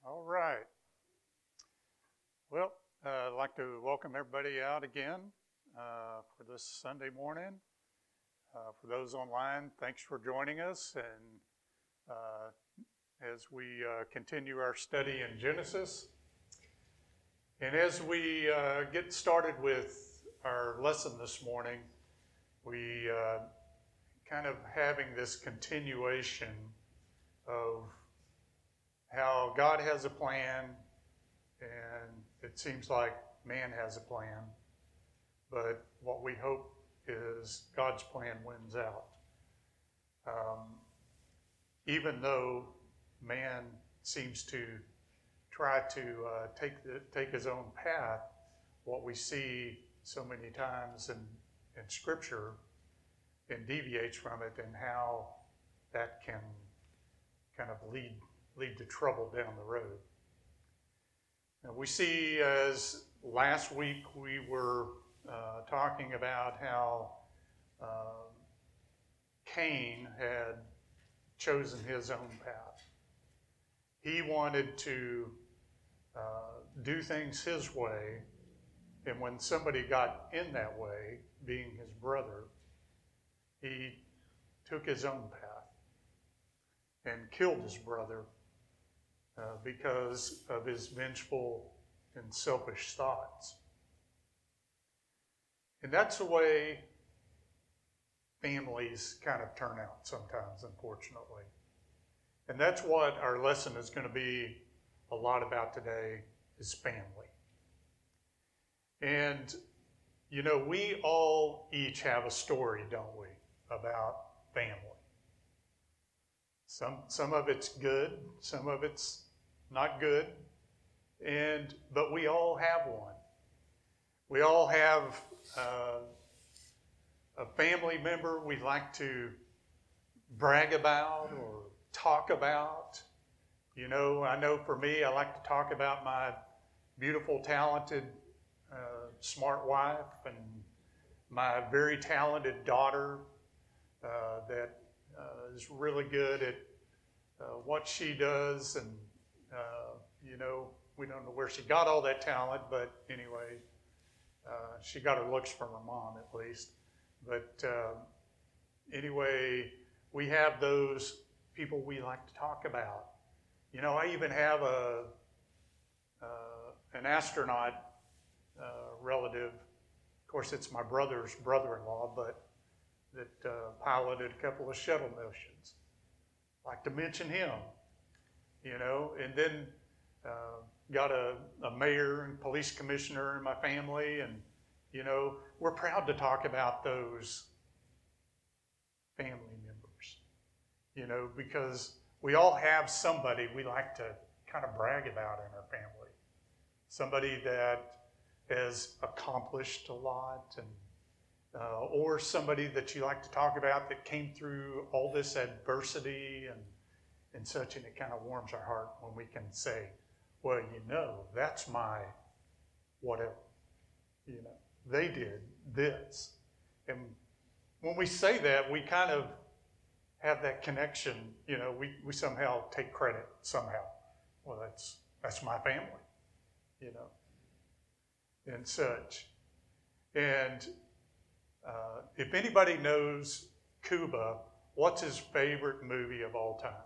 All right. Well, I'd like to welcome everybody out again for this Sunday morning. For those online, thanks for joining us. And as we continue our study in Genesis, and as we get started with our lesson this morning, we kind of having this continuation of how God has a plan, and it seems like man has a plan, but what we hope is God's plan wins out. Even though man seems to try to take his own path, what we see so many times in Scripture and deviates from it, and how that can kind of lead to trouble down the road. Now we see, as last week we were talking about how Cain had chosen his own path. He wanted to do things his way, and when somebody got in that way, being his brother, he took his own path and killed his brother because of his vengeful and selfish thoughts. And that's the way families kind of turn out sometimes, unfortunately. And that's what our lesson is going to be a lot about today, is family. And, you know, we all each have a story, don't we, about family. Some of it's good, some of it's not good, but we all have one. We all have a family member we like to brag about or talk about. You know, I know for me, I like to talk about my beautiful, talented, smart wife, and my very talented daughter that is really good at what she does, and you know, we don't know where she got all that talent, but anyway, she got her looks from her mom at least. But anyway, we have those people we like to talk about. You know, I even have an astronaut relative. Of course, it's my brother's brother-in-law, but that piloted a couple of shuttle missions. I like to mention him, you know, and then got a mayor and police commissioner in my family, and, you know, we're proud to talk about those family members, you know, because we all have somebody we like to kind of brag about in our family. Somebody that has accomplished a lot, and or somebody that you like to talk about that came through all this adversity and such, and it kind of warms our heart when we can say, well, you know, that's my whatever. You know, they did this. And when we say that, we kind of have that connection, you know, we somehow take credit somehow. Well, that's my family, you know, and such. And if anybody knows Cuba, what's his favorite movie of all time?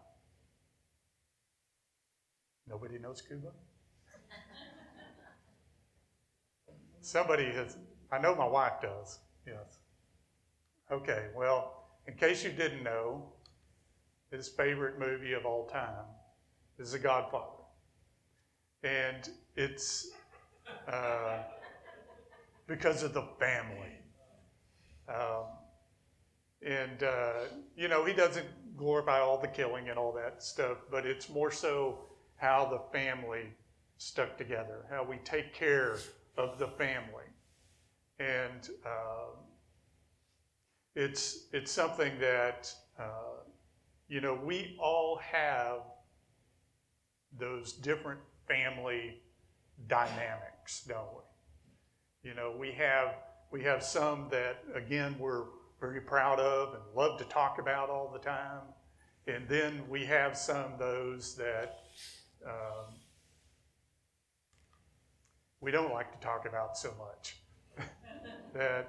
Nobody knows Cuba? Somebody has, I know my wife does, yes. Okay, well, in case you didn't know, his favorite movie of all time is The Godfather. And it's because of the family. You know, he doesn't glorify all the killing and all that stuff, but it's more so how the family stuck together, how we take care of the family. And it's something that, you know, we all have those different family dynamics, don't we? You know, we have some that, again, we're very proud of and love to talk about all the time. And then we have some of those that we don't like to talk about so much. That,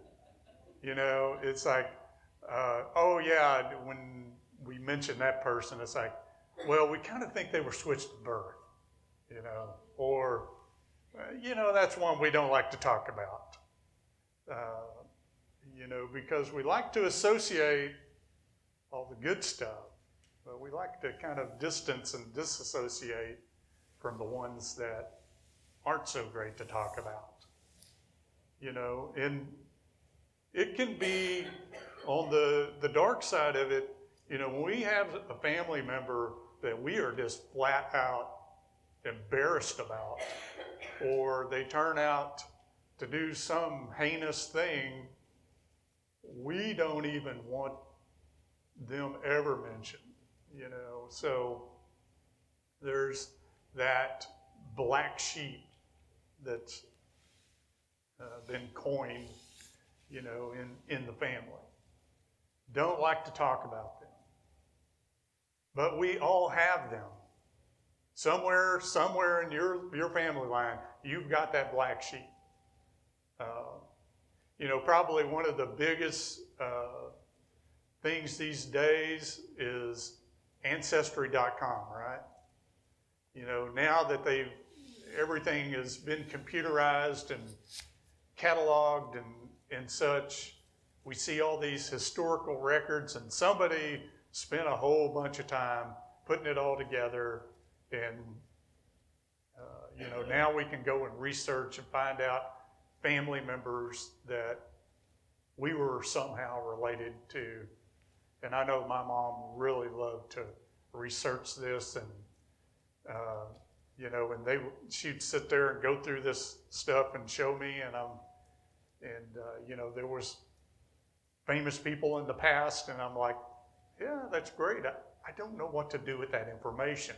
it's like, oh yeah, when we mention that person, it's like, well, we kind of think they were switched at birth, or, that's one we don't like to talk about. Because we like to associate all the good stuff, but we like to kind of distance and disassociate from the ones that aren't so great to talk about. And it can be on the dark side of it, when we have a family member that we are just flat out embarrassed about, or they turn out to do some heinous thing, we don't even want them ever mentioned, So there's that black sheep that's been coined, in the family. Don't like to talk about them. But we all have them. Somewhere in your family line, you've got that black sheep. Probably one of the biggest things these days is Ancestry.com, right? Now that everything has been computerized and cataloged and such, we see all these historical records, and somebody spent a whole bunch of time putting it all together, and now we can go and research and find out family members that we were somehow related to. And I know my mom really loved to research this, and she'd sit there and go through this stuff and show me, there was famous people in the past, and I'm like, yeah, that's great. I don't know what to do with that information.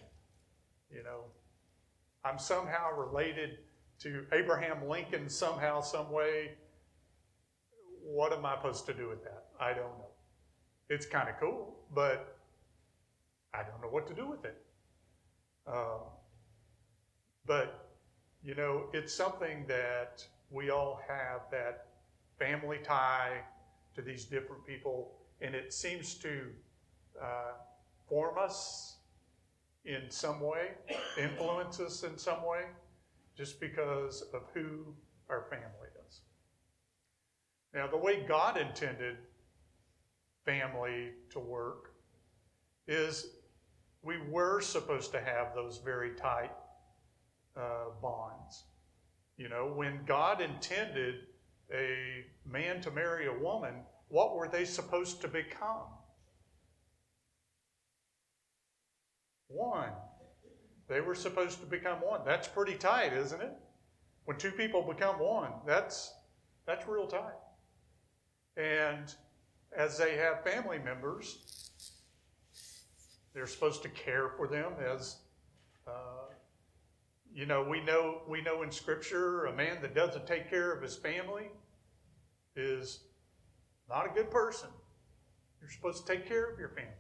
I'm somehow related to Abraham Lincoln somehow, some way. What am I supposed to do with that? I don't know. It's kind of cool, but I don't know what to do with it. But it's something that we all have, that family tie to these different people, and it seems to form us in some way, influence us in some way, just because of who our family is. Now, the way God intended family to work is we were supposed to have those very tight bonds. When God intended a man to marry a woman, what were they supposed to become? One. They were supposed to become one. That's pretty tight, isn't it? When two people become one, that's real tight. And as they have family members, they're supposed to care for them as, we know in Scripture, a man that doesn't take care of his family is not a good person. You're supposed to take care of your family.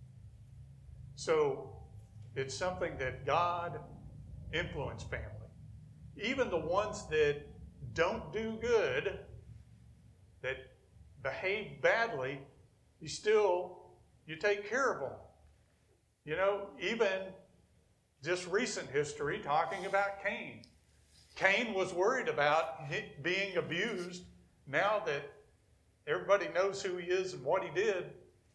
So it's something that God influenced family. Even the ones that don't do good, that behave badly, you take care of them. Even just recent history, talking about Cain. Cain was worried about being abused. Now that everybody knows who he is and what he did,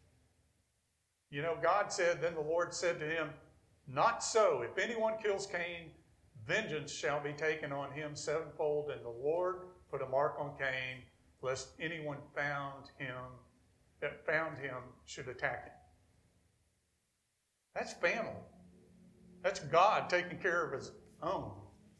God said, then the Lord said to him, not so. If anyone kills Cain, vengeance shall be taken on him sevenfold. And the Lord put a mark on Cain, lest anyone found him should attack him. That's family. That's God taking care of his own.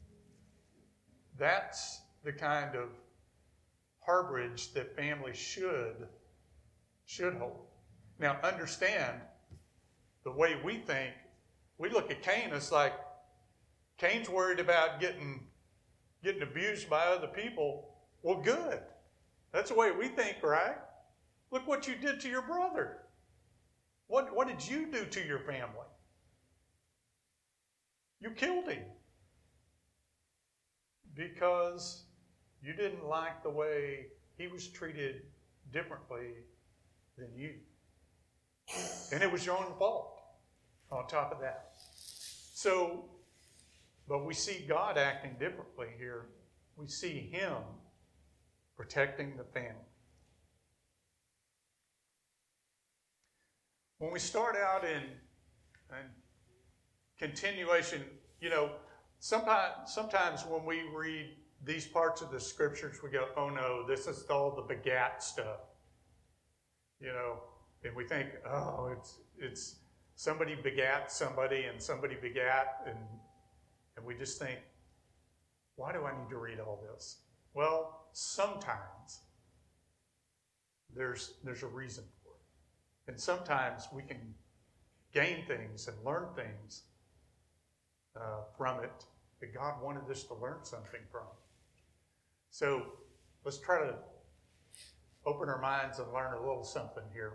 That's the kind of harborage that family should hold. Now, understand, the way we think, we look at Cain, it's like Cain's worried about getting abused by other people. Well, good. That's the way we think, right? Look what you did to your brother. What did you do to your family? You killed him. because you didn't like the way he was treated differently than you. And it was your own fault on top of that. So, but we see God acting differently here. We see him protecting the family. When we start out in continuation, sometimes when we read these parts of the scriptures, we go, oh no, this is all the begat stuff. And we think, oh, it's somebody begat somebody and somebody begat, and we just think, why do I need to read all this? Well, sometimes there's a reason for it. And sometimes we can gain things and learn things from it that God wanted us to learn something from. So let's try to open our minds and learn a little something here.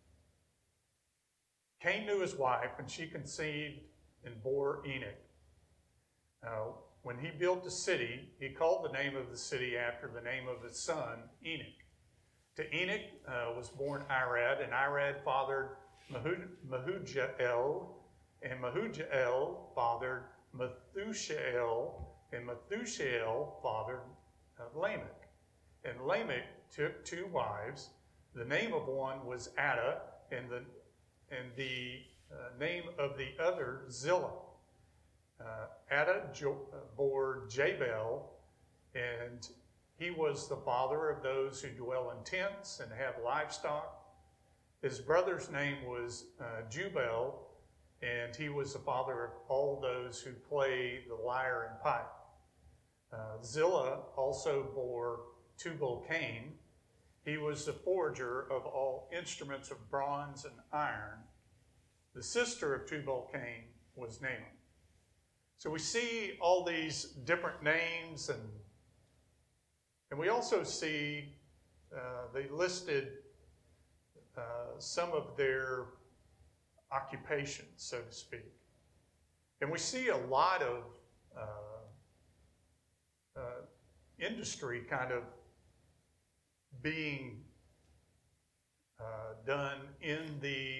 Cain knew his wife, and she conceived and bore Enoch. When he built the city, he called the name of the city after the name of his son, Enoch. To Enoch was born Irad, and Irad fathered Mehujael, and Mehujael fathered Methushael, and Methushael fathered Lamech. And Lamech took two wives. The name of one was Ada, and the name of the other Zillah. Ada bore Jabal, and he was the father of those who dwell in tents and have livestock. His brother's name was Jubal, and he was the father of all those who play the lyre and pipe. Zillah also bore Tubal-Cain. He was the forger of all instruments of bronze and iron. The sister of Tubal-Cain was Naamah. So we see all these different names, and we also see they listed some of their occupations, so to speak. And we see a lot of industry kind of being done in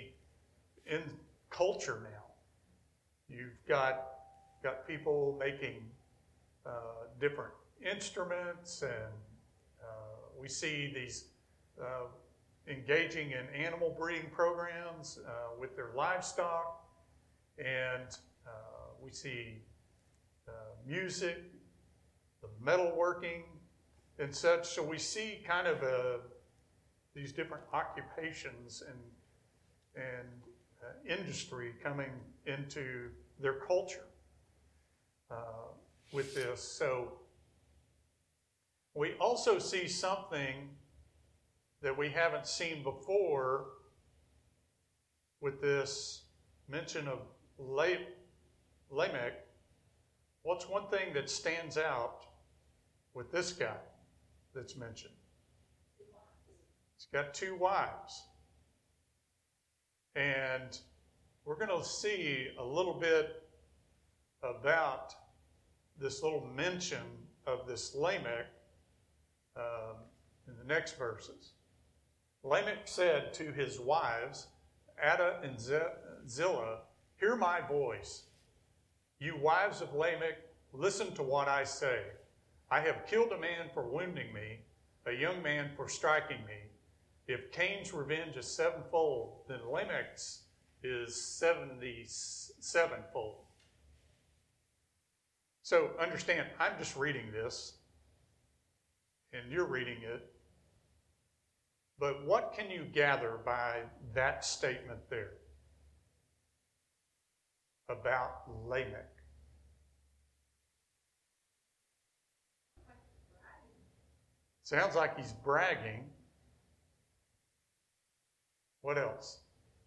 culture now. You've got people making different instruments, and we see these engaging in animal breeding programs with their livestock, and we see music, the metalworking, and such. So we see kind of these different occupations and industry coming into their culture with this. So we also see something that we haven't seen before with this mention of Lamech. What's one thing that stands out with this guy that's mentioned? He's got two wives. And we're going to see a little bit about this little mention of this Lamech in the next verses. Lamech said to his wives, Ada and Zillah, "Hear my voice. You wives of Lamech, listen to what I say. I have killed a man for wounding me, a young man for striking me. If Cain's revenge is sevenfold, then Lamech's is 77-fold." So understand, I'm just reading this, and you're reading it. But what can you gather by that statement there about Lamech? Sounds like he's bragging. What else?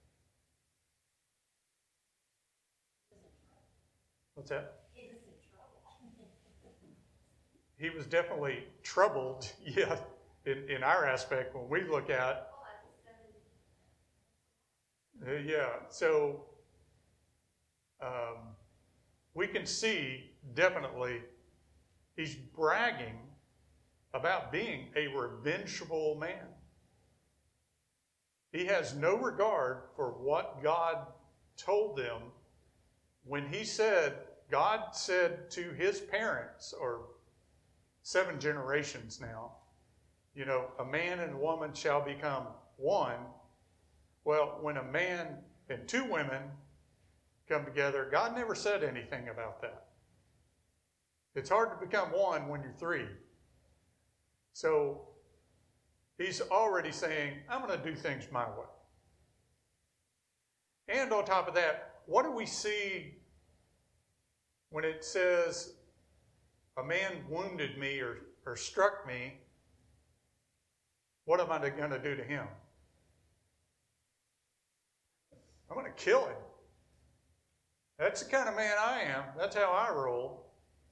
What's that? He was definitely troubled, yeah, in our aspect when we look at. So we can see definitely He's bragging about being a revengeful man. He has no regard for what God told them when he said, God said to his parents, or 7 generations now, a man and a woman shall become one. Well, when a man and 2 women come together, God never said anything about that. It's hard to become one when you're 3. So he's already saying, I'm going to do things my way. And on top of that, what do we see when it says a man wounded me or struck me? What am I going to do to him? I'm going to kill him. That's the kind of man I am. That's how I roll.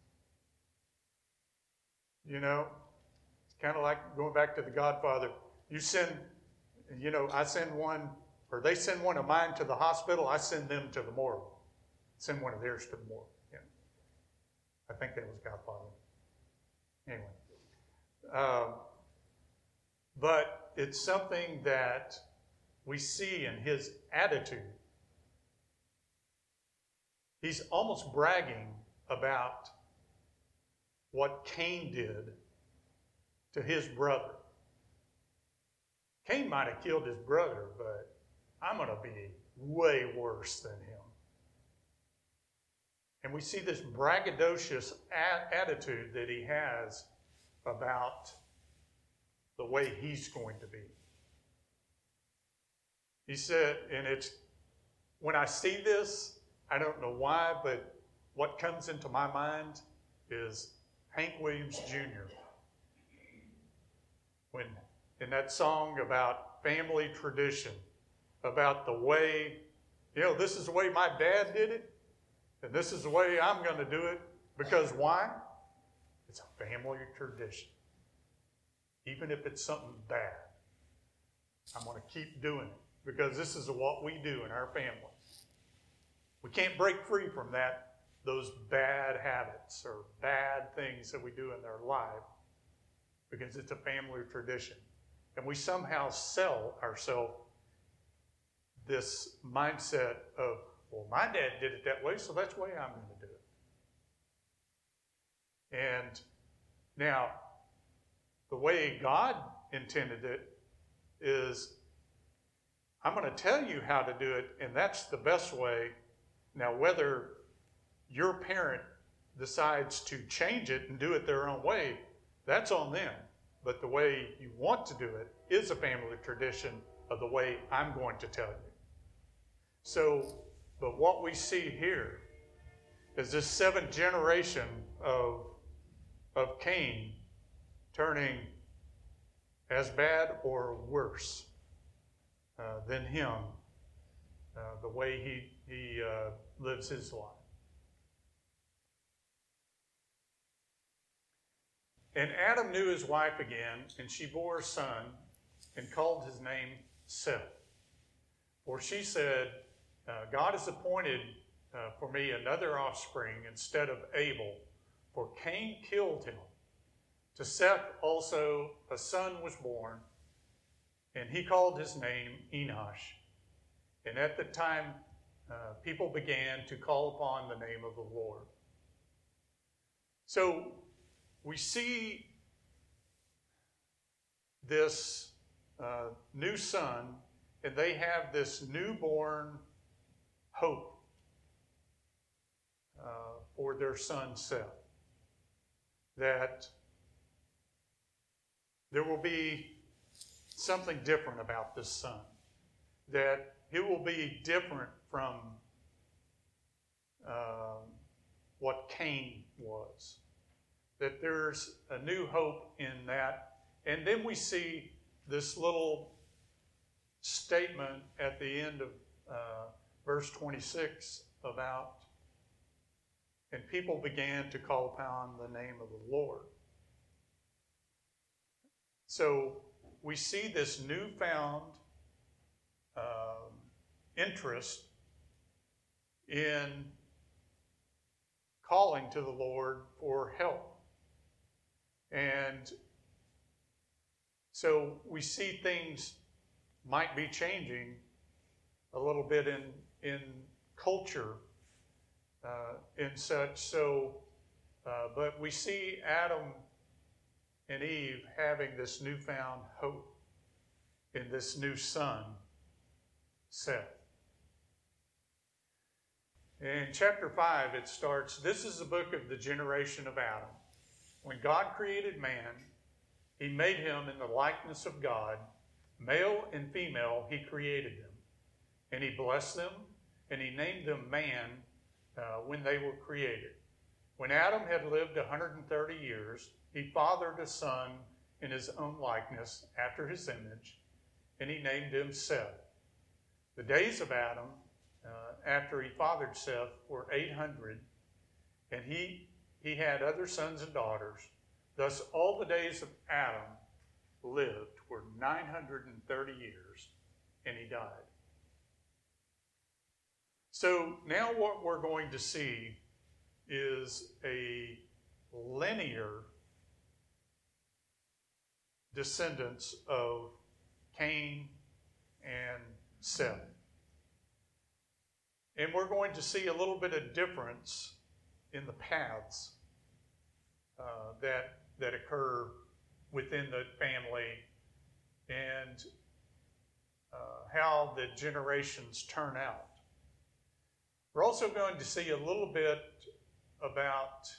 It's kind of like going back to The Godfather. I send one, or they send one of mine to the hospital, I send them to the morgue. Send one of theirs to the morgue. Yeah. I think that was Godfather. Anyway. But it's something that we see in his attitude. He's almost bragging about what Cain did to his brother. Cain might have killed his brother, but I'm going to be way worse than him. And we see this braggadocious attitude that he has about the way he's going to be. He said, and when I see this, I don't know why, but what comes into my mind is Hank Williams Jr. When in that song about family tradition, about the way, this is the way my dad did it, and this is the way I'm going to do it. Because why? It's a family tradition. Even if it's something bad, I'm going to keep doing it because this is what we do in our family. We can't break free from those bad habits or bad things that we do in our life because it's a family tradition. And we somehow sell ourselves this mindset of, well, my dad did it that way, so that's the way I'm going to do it. And now, the way God intended it is, I'm going to tell you how to do it, and that's the best way. Now, whether your parent decides to change it and do it their own way, that's on them. But the way you want to do it is a family tradition of the way I'm going to tell you. So, but what we see here is this 7th generation of Cain turning as bad or worse than him, the way he lives his life. And Adam knew his wife again, and she bore a son, and called his name Seth. For she said, God has appointed for me another offspring instead of Abel, for Cain killed him. To Seth also a son was born, and he called his name Enosh. And at the time, people began to call upon the name of the Lord. So we see this new son, and they have this newborn hope for their son Seth. That there will be something different about this son. That it will be different from what Cain was. That there's a new hope in that. And then we see this little statement at the end of verse 26 about, and people began to call upon the name of the Lord. So we see this newfound interest in calling to the Lord for help. And so we see things might be changing a little bit in culture and such. So, but we see Adam and Eve having this newfound hope in this new son, Seth. In chapter 5, it starts, "This is the book of the generation of Adam. When God created man, he made him in the likeness of God. Male and female, he created them. And he blessed them, and he named them man when they were created. When Adam had lived 130 years, he fathered a son in his own likeness, after his image, and he named him Seth. The days of Adam, after he fathered Seth, were 800, and he had other sons and daughters. Thus all the days of Adam lived were 930 years, and he died." So now what we're going to see is a linear descendants of Cain and Seth. And we're going to see a little bit of difference in the paths that occur within the family and how the generations turn out. We're also going to see a little bit about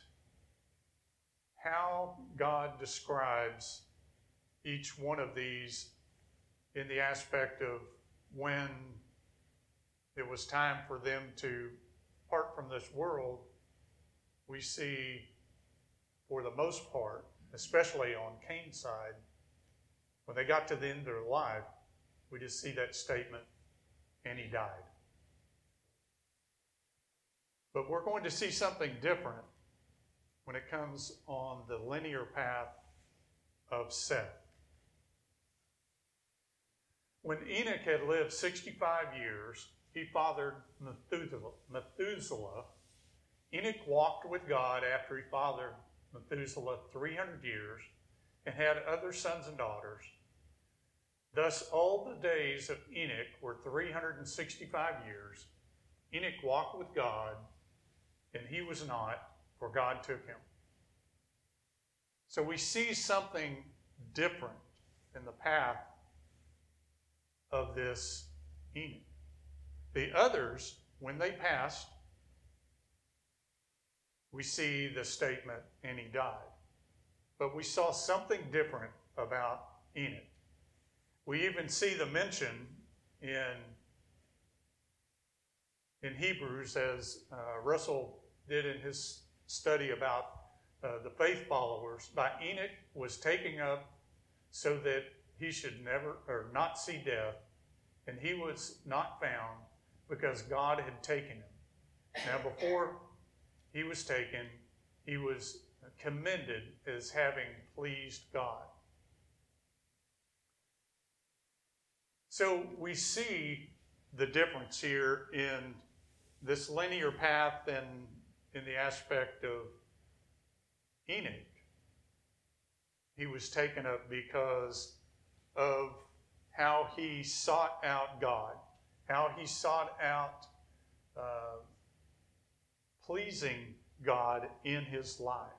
how God describes each one of these in the aspect of when it was time for them to part from this world. We see, for the most part, especially on Cain's side, when they got to the end of their life, we just see that statement, "and he died." But we're going to see something different when it comes on the linear path of Seth. When Enoch had lived 65 years, he fathered Methuselah. Enoch walked with God after he fathered Methuselah 300 years and had other sons and daughters. Thus all the days of Enoch were 365 years. Enoch walked with God, and he was not, for God took him. So we see something different in the path of this Enoch. The others, when they passed, we see the statement, "and he died." But we saw something different about Enoch. We even see the mention in Hebrews, as Russell did in his study about the faith followers, by Enoch was taken up so that he should never or not see death, and he was not found because God had taken him. Now, before he was taken, he was commended as having pleased God. So we see the difference here in this linear path and in the aspect of Enoch. He was taken up because of how he sought out God, how he sought out pleasing God in his life.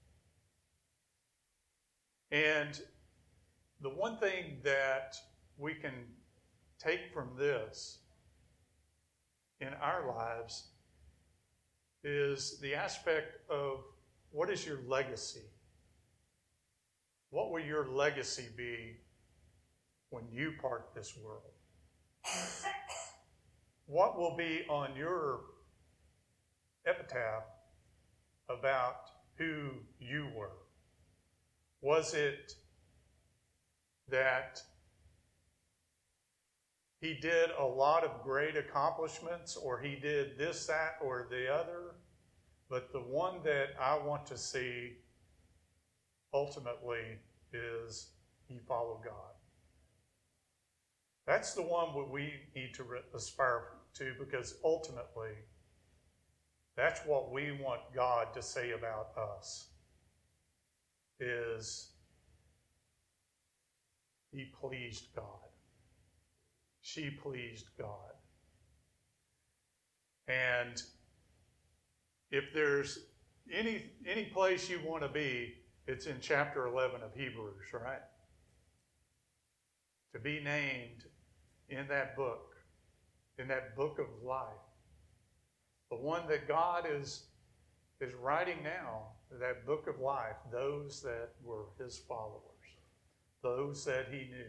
And the one thing that we can take from this in our lives is the aspect of, what is your legacy? What will your legacy be when you part this world? What will be on your epitaph about who you were? Was it that he did a lot of great accomplishments, or he did this, that, or the other? But the one that I want to see ultimately is he followed God. That's the one that we need to aspire to, because ultimately that's what we want God to say about us. is he pleased God. She pleased God. And if there's any place you want to be, it's in chapter 11 of Hebrews, right? To be named in that book of life. The one that God is writing now, that book of life, those that were his followers, those that he knew.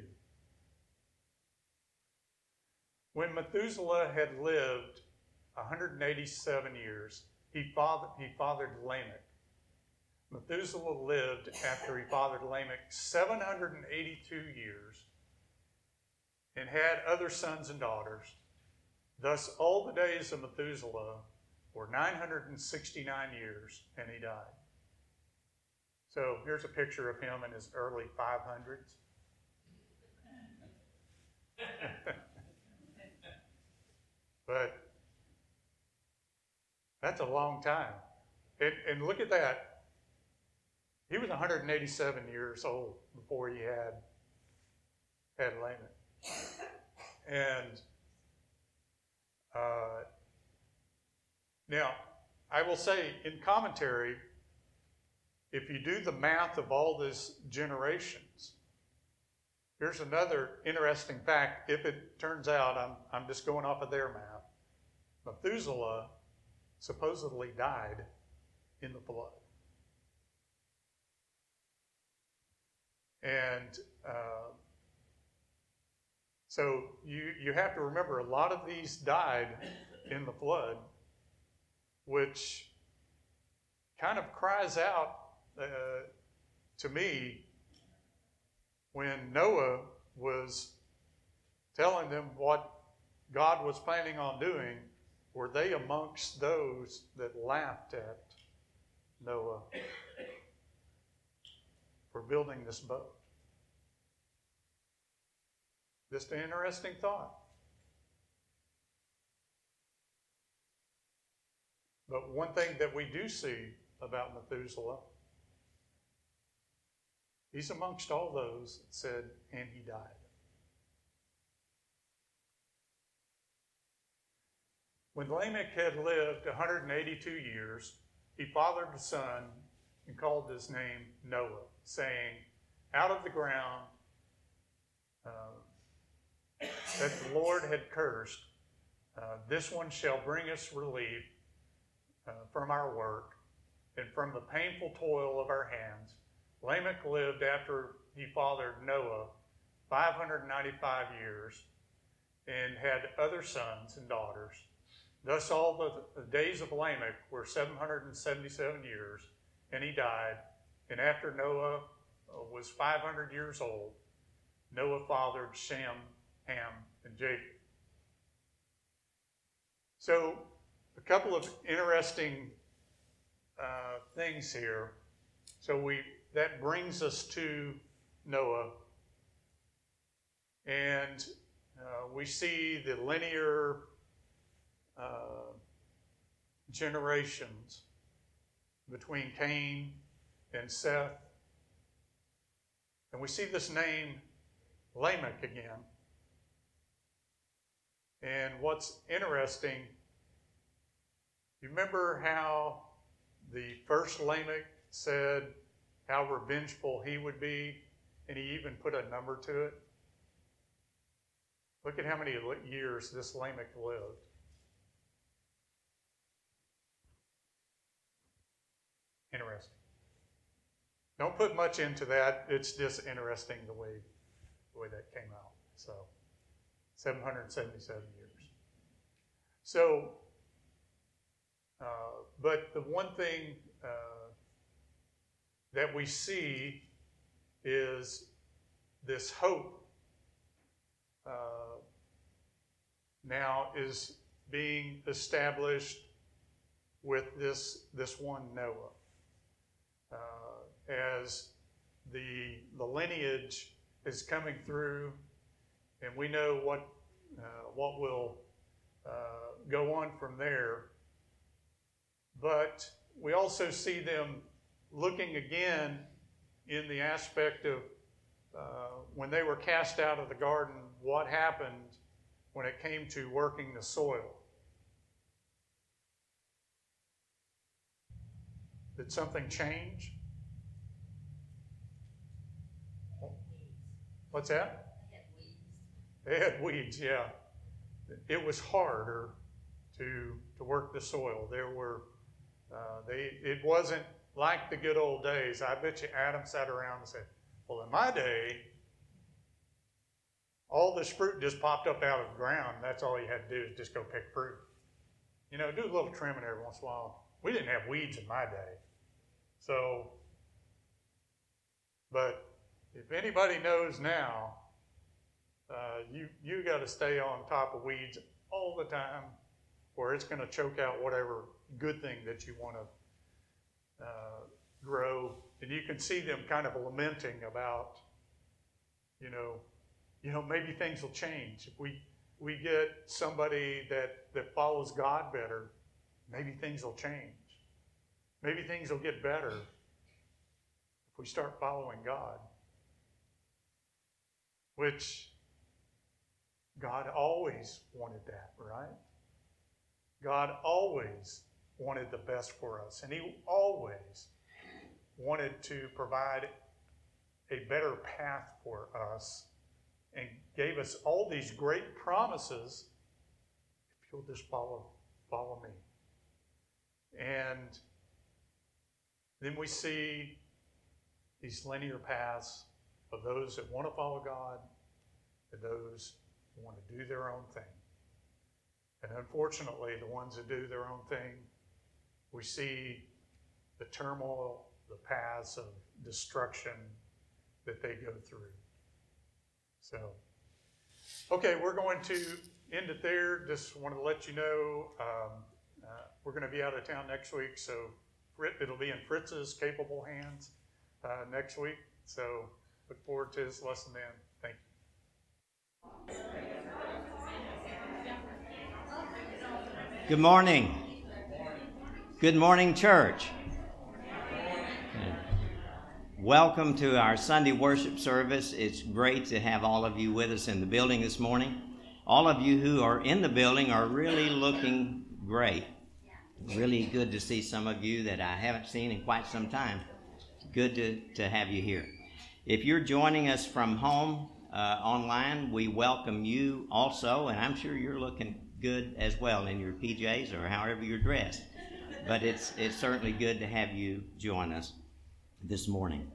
When Methuselah had lived 187 years, he fathered Lamech. Methuselah lived after he fathered Lamech 782 years and had other sons and daughters. Thus, all the days of Methuselah were 969 years, and he died. So here's a picture of him in his early 500s. But that's a long time. And look at that. He was 187 years old before he had Lamech. And now, I will say in commentary, if you do the math of all these generations, here's another interesting fact. If it turns out, I'm just going off of their math, Methuselah supposedly died in the flood. And so you have to remember, a lot of these died in the flood, which kind of cries out to me when Noah was telling them what God was planning on doing. Were they amongst those that laughed at Noah for building this boat? Just an interesting thought. But one thing that we do see about Methuselah, he's amongst all those that said, and he died. When Lamech had lived 182 years, he fathered a son and called his name Noah, saying, out of the ground that the Lord had cursed, this one shall bring us relief from our work and from the painful toil of our hands. Lamech lived after he fathered Noah 595 years and had other sons and daughters. Thus all the days of Lamech were 777 years, and he died. And after Noah was 500 years old, Noah fathered Shem, Ham, and Japheth. So a couple of interesting things here. So that brings us to Noah, and we see the linear generations between Cain and Seth, and we see this name Lamech again. And what's interesting, you remember how the first Lamech said how revengeful he would be, and he even put a number to it? Look at how many years this Lamech lived. Interesting. Don't put much into that. It's just interesting the way that came out. So, 777 years. So, but the one thing that we see is this hope now is being established with this one Noah. As the lineage is coming through, and we know what will go on from there. But we also see them looking again in the aspect of when they were cast out of the garden, what happened when it came to working the soil? Did something change? What's that? They had weeds, yeah. It was harder to work the soil. There were, it wasn't like the good old days. I bet you Adam sat around and said, well, in my day, all this fruit just popped up out of the ground. That's all you had to do is just go pick fruit. You know, do a little trimming every once in a while. We didn't have weeds in my day. So, but if anybody knows now, you got to stay on top of weeds all the time, or it's going to choke out whatever good thing that you want to grow. And you can see them kind of lamenting about, you know, maybe things will change. If we get somebody that follows God better, maybe things will change. Maybe things will get better if we start following God. Which God always wanted that, right? God always wanted the best for us. And He always wanted to provide a better path for us and gave us all these great promises if you'll just follow me. And then we see these linear paths of those that want to follow God and those who want to do their own thing. And unfortunately, the ones that do their own thing, we see the turmoil, the paths of destruction that they go through. So, okay, we're going to end it there. Just wanted to let you know we're going to be out of town next week, so it'll be in Fritz's capable hands next week. So look forward to his lesson then. Thank you. Good morning. Good morning, church. Welcome to our Sunday worship service. It's great to have all of you with us in the building this morning. All of you who are in the building are really looking great. Really good to see some of you that I haven't seen in quite some time. Good to have you here. If you're joining us from home online, we welcome you also, and I'm sure you're looking good as well in your PJs or however you're dressed. But it's certainly good to have you join us this morning.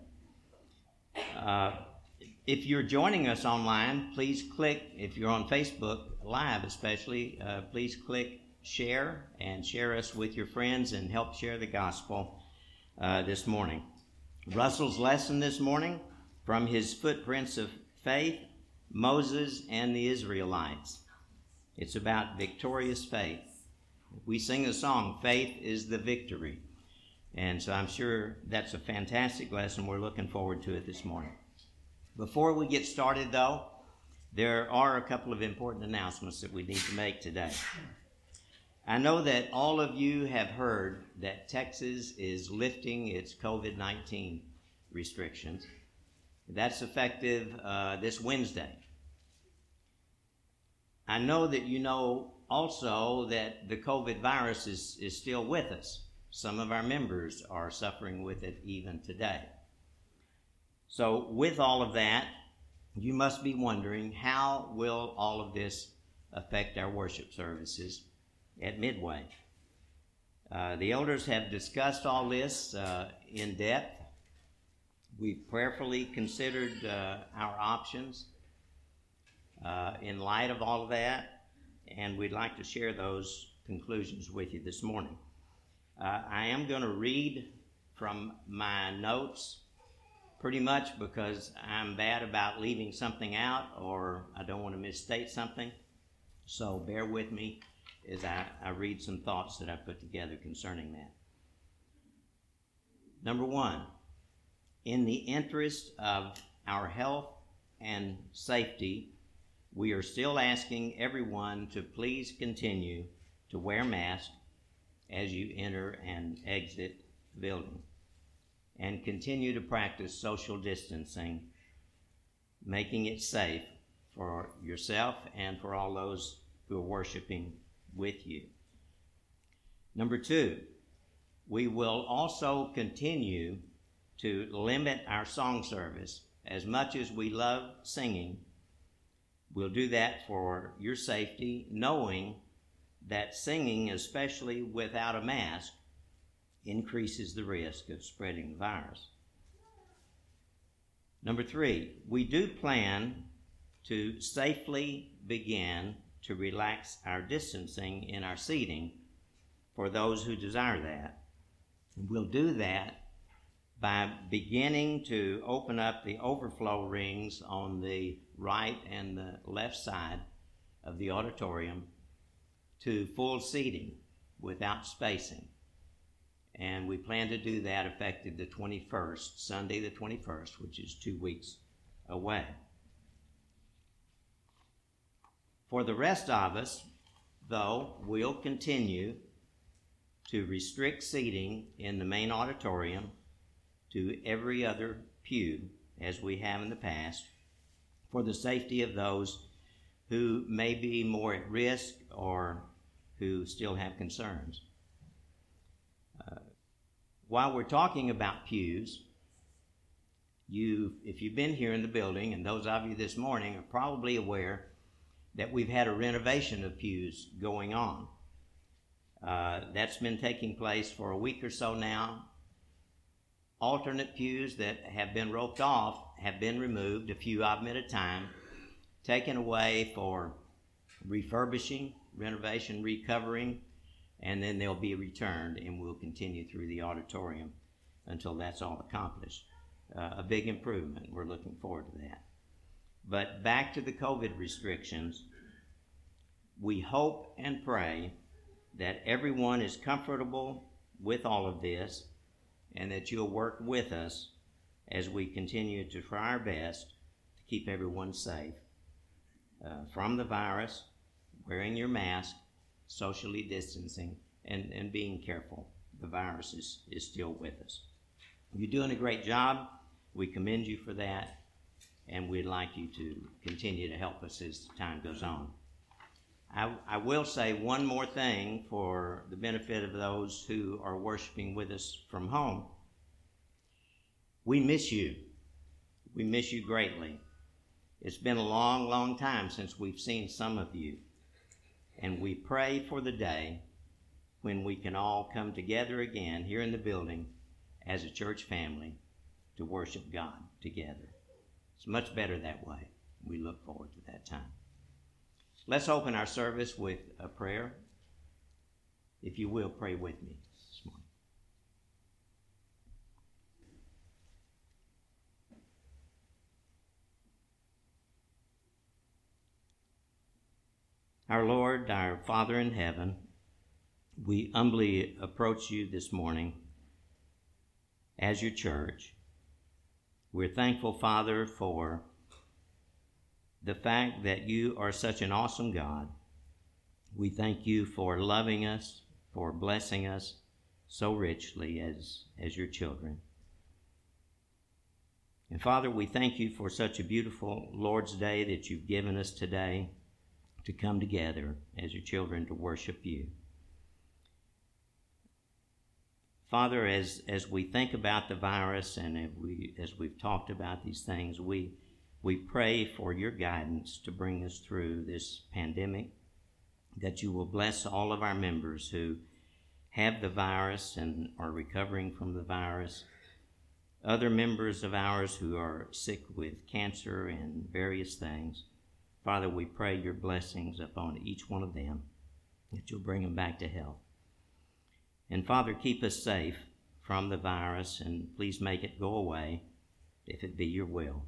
If you're joining us online, please click, if you're on Facebook Live especially, please click share and share us with your friends and help share the gospel this morning. Russell's lesson this morning, from his Footprints of Faith, Moses and the Israelites. It's about victorious faith. We sing a song, Faith is the Victory. And so I'm sure that's a fantastic lesson. We're looking forward to it this morning. Before we get started, though, there are a couple of important announcements that we need to make today. I know that all of you have heard that Texas is lifting its COVID-19 restrictions. That's effective this Wednesday. I know that you know also that the COVID virus is still with us. Some of our members are suffering with it even today. So with all of that, you must be wondering, how will all of this affect our worship services at Midway? The elders have discussed all this in depth. We've prayerfully considered our options in light of all of that, and we'd like to share those conclusions with you this morning. I am going to read from my notes pretty much because I'm bad about leaving something out or I don't want to misstate something. So bear with me as I read some thoughts that I put together concerning that. Number one, in the interest of our health and safety, we are still asking everyone to please continue to wear masks as you enter and exit the building. and continue to practice social distancing, making it safe for yourself and for all those who are worshiping with you. Number 2, we will also continue to limit our song service. As much as we love singing, we'll do that for your safety, knowing that singing, especially without a mask, increases the risk of spreading the virus. Number 3, we do plan to safely begin to relax our distancing in our seating for those who desire that. We'll do that by beginning to open up the overflow rings on the right and the left side of the auditorium to full seating without spacing. And we plan to do that effective the 21st, Sunday the 21st, which is 2 weeks away. For the rest of us, though, we'll continue to restrict seating in the main auditorium to every other pew, as we have in the past, for the safety of those who may be more at risk or who still have concerns. While we're talking about pews, if you've been here in the building, and those of you this morning are probably aware that we've had a renovation of pews going on. That's been taking place for a week or so now. Alternate pews that have been roped off have been removed, a few of them at a time, taken away for refurbishing, renovation, recovering, and then they'll be returned, and we'll continue through the auditorium until that's all accomplished. A big improvement. We're looking forward to that. But back to the COVID restrictions, we hope and pray that everyone is comfortable with all of this and that you'll work with us as we continue to try our best to keep everyone safe from the virus, wearing your mask, socially distancing, and being careful. The virus is still with us. You're doing a great job. We commend you for that, and we'd like you to continue to help us as time goes on. I will say one more thing for the benefit of those who are worshiping with us from home. We miss you. We miss you greatly. It's been a long, long time since we've seen some of you. And we pray for the day when we can all come together again here in the building as a church family to worship God together. It's much better that way. We look forward to that time. Let's open our service with a prayer. If you will, pray with me this morning. Our Lord, our Father in heaven, we humbly approach you this morning as your church. We're thankful, Father, for the fact that you are such an awesome God. We thank you for loving us, for blessing us so richly as your children. And Father, we thank you for such a beautiful Lord's Day that you've given us today to come together as your children to worship you. Father, as we think about the virus and as we've talked about these things, we pray for your guidance to bring us through this pandemic, that you will bless all of our members who have the virus and are recovering from the virus, other members of ours who are sick with cancer and various things. Father, we pray your blessings upon each one of them, that you'll bring them back to health. And Father, keep us safe from the virus, and please make it go away if it be your will.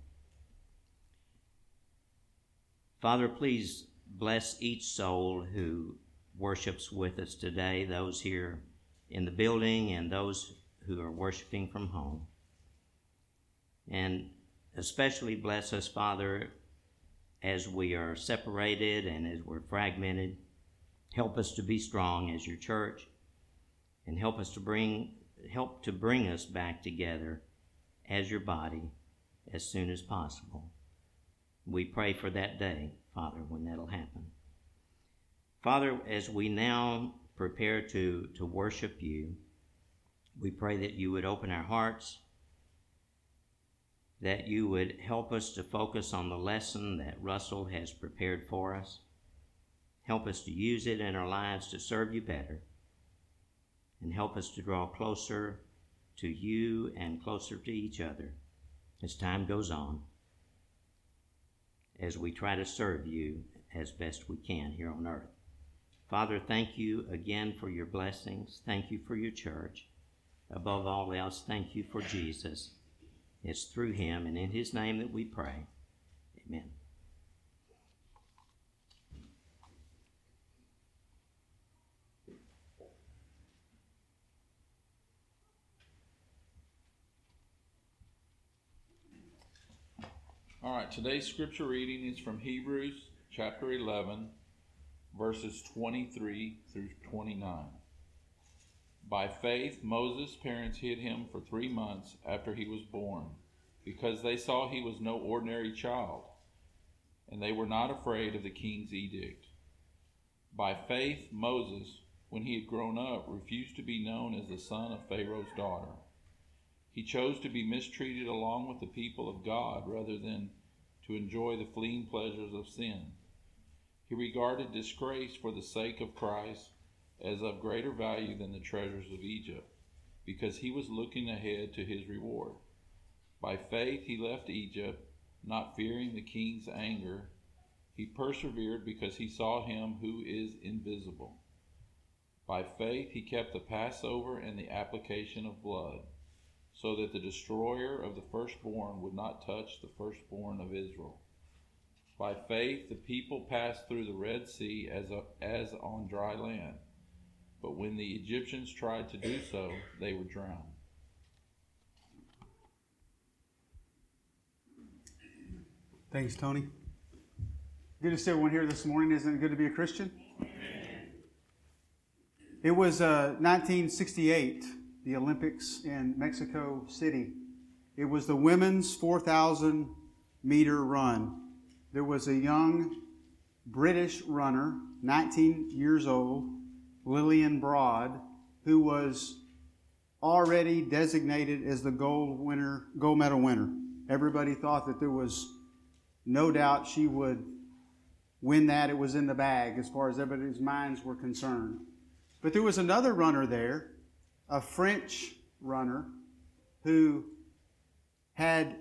Father, please bless each soul who worships with us today, those here in the building and those who are worshiping from home. And especially bless us, Father, as we are separated and as we're fragmented. Help us to be strong as your church, and help us to bring help to bring us back together as your body as soon as possible. We pray for that day, Father, when that'll happen. Father, as we now prepare to worship you, we pray that you would open our hearts, that you would help us to focus on the lesson that Russell has prepared for us. Help us to use it in our lives to serve you better, and help us to draw closer to you and closer to each other as time goes on, as we try to serve you as best we can here on earth. Father, thank you again for your blessings. Thank you for your church. Above all else, thank you for Jesus. It's through him and in his name that we pray. Amen. All right, today's scripture reading is from Hebrews chapter 11, verses 23 through 29. By faith, Moses' parents hid him for 3 months after he was born, because they saw he was no ordinary child, and they were not afraid of the king's edict. By faith, Moses, when he had grown up, refused to be known as the son of Pharaoh's daughter. He chose to be mistreated along with the people of God rather than to enjoy the fleeting pleasures of sin. He regarded disgrace for the sake of Christ as of greater value than the treasures of Egypt, because he was looking ahead to his reward. By faith he left Egypt, not fearing the king's anger. He persevered because he saw him who is invisible. By faith he kept the Passover and the application of blood, so that the destroyer of the firstborn would not touch the firstborn of Israel. By faith the people passed through the Red Sea as on dry land, but when the Egyptians tried to do so, they were drowned. Thanks, Tony. Good to see everyone here this morning. Isn't it good to be a Christian? It was 1968, the Olympics in Mexico City. It was the women's 4,000 meter run. There was a young British runner, 19 years old, Lillian Broad, who was already designated as the gold medal winner. Everybody thought that there was no doubt she would win that. It was in the bag as far as everybody's minds were concerned. But there was another runner there, a French runner, who had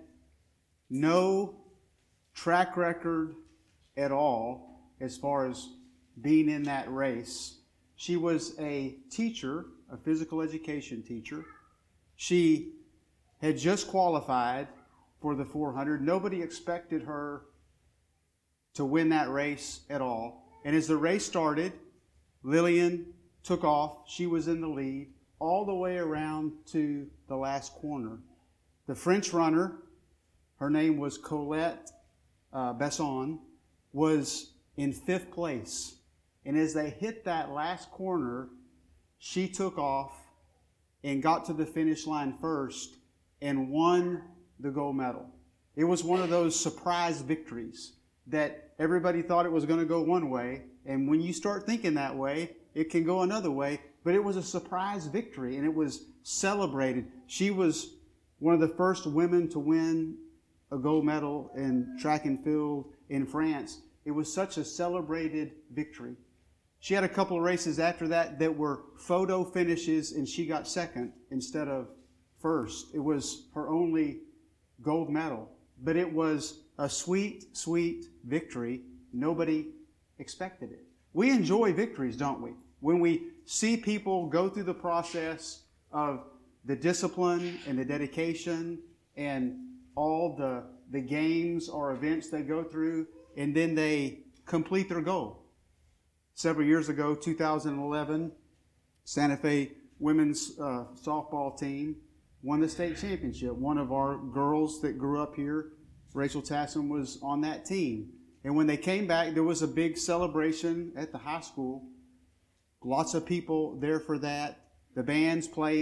no track record at all as far as being in that race. She was a teacher, a physical education teacher. She had just qualified for the 400. Nobody expected her to win that race at all. And as the race started, Lillian took off. She was in the lead all the way around to the last corner. The French runner, her name was Colette Besson, was in 5th place. And as they hit that last corner, she took off and got to the finish line first and won the gold medal. It was one of those surprise victories that everybody thought it was going to go one way, and when you start thinking that way, it can go another way, but it was a surprise victory, and it was celebrated. She was one of the first women to win a gold medal in track and field in France. It was such a celebrated victory. She had a couple of races after that that were photo finishes, and she got second instead of first. It was her only gold medal, but it was a sweet, sweet victory. Nobody expected it. We enjoy victories, don't we? When we see people go through the process of the discipline and the dedication and all the games or events they go through, and then they complete their goal. Several years ago, 2011, Santa Fe women's softball team won the state championship. One of our girls that grew up here, Rachel Tassom, was on that team. And when they came back, there was a big celebration at the high school. Lots of people there for that. The band's playing.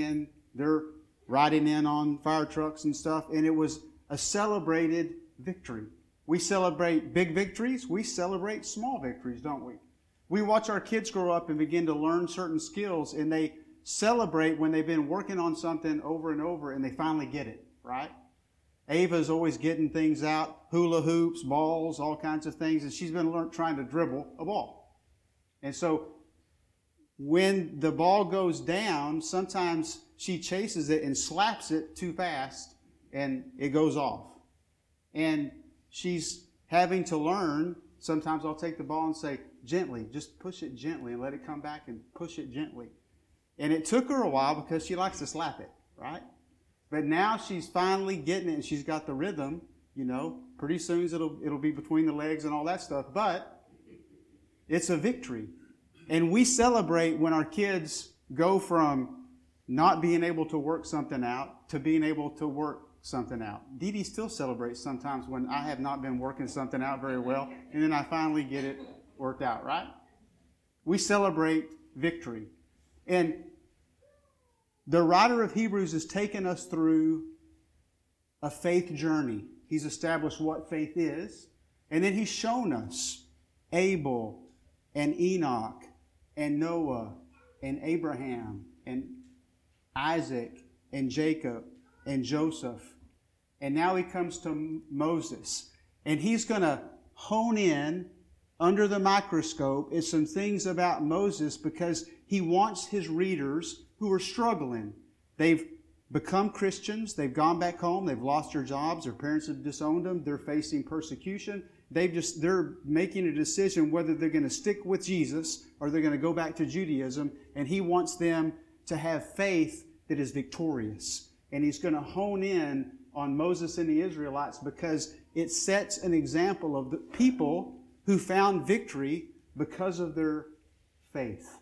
they're riding in on fire trucks and stuff, and it was a celebrated victory. We celebrate big victories. We celebrate small victories, don't we? We watch our kids grow up and begin to learn certain skills, and they celebrate when they've been working on something over and over and they finally get it, right? Ava's always getting things out, hula hoops, balls, all kinds of things, and she's been trying to dribble a ball. And so when the ball goes down, sometimes she chases it and slaps it too fast, and it goes off. And she's having to learn. Sometimes I'll take the ball and say, gently, just push it gently and let it come back and push it gently. And it took her a while because she likes to slap it, right? But now she's finally getting it and she's got the rhythm, you know. Pretty soon it'll be between the legs and all that stuff. But it's a victory. And we celebrate when our kids go from not being able to work something out to being able to work something out. Dee Dee still celebrates sometimes when I have not been working something out very well, and then I finally get it worked out, right? We celebrate victory. And the writer of Hebrews has taken us through a faith journey. He's established what faith is, and then he's shown us Abel and Enoch and Noah and Abraham and Isaac and Jacob and Joseph. And now he comes to Moses. And he's going to hone in under the microscope at some things about Moses because he wants his readers who are struggling. They've become Christians. They've gone back home. They've lost their jobs. Their parents have disowned them. They're facing persecution. They're making a decision whether they're going to stick with Jesus or they're going to go back to Judaism. And he wants them to have faith that is victorious. And he's going to hone in on Moses and the Israelites because it sets an example of the people who found victory because of their faith.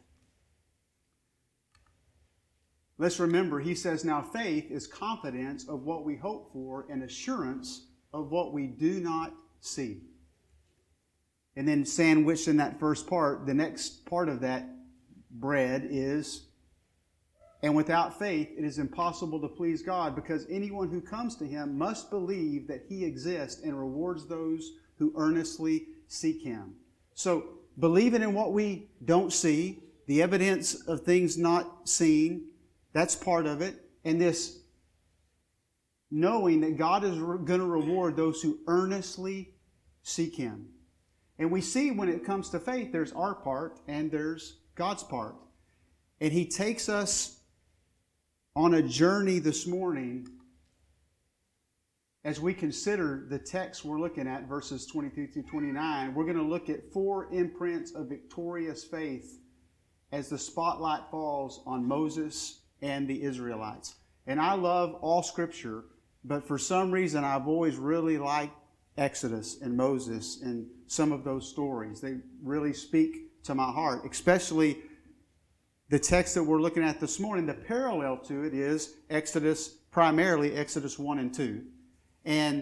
Let's remember, he says, now faith is confidence of what we hope for and assurance of what we do not see. And then sandwiched in that first part, the next part of that bread is, and without faith, it is impossible to please God because anyone who comes to him must believe that he exists and rewards those who earnestly seek him. So, believing in what we don't see, the evidence of things not seen, that's part of it. And this knowing that God is going to reward those who earnestly seek him. And we see when it comes to faith, there's our part and there's God's part. And he takes us on a journey this morning as we consider the text we're looking at, verses 22 through 29. We're going to look at 4 imprints of victorious faith as the spotlight falls on Moses and the Israelites. And I love all Scripture, but for some reason I've always really liked Exodus and Moses and some of those stories. They really speak to my heart, especially the text that we're looking at this morning. The parallel to it is primarily Exodus 1 and 2. And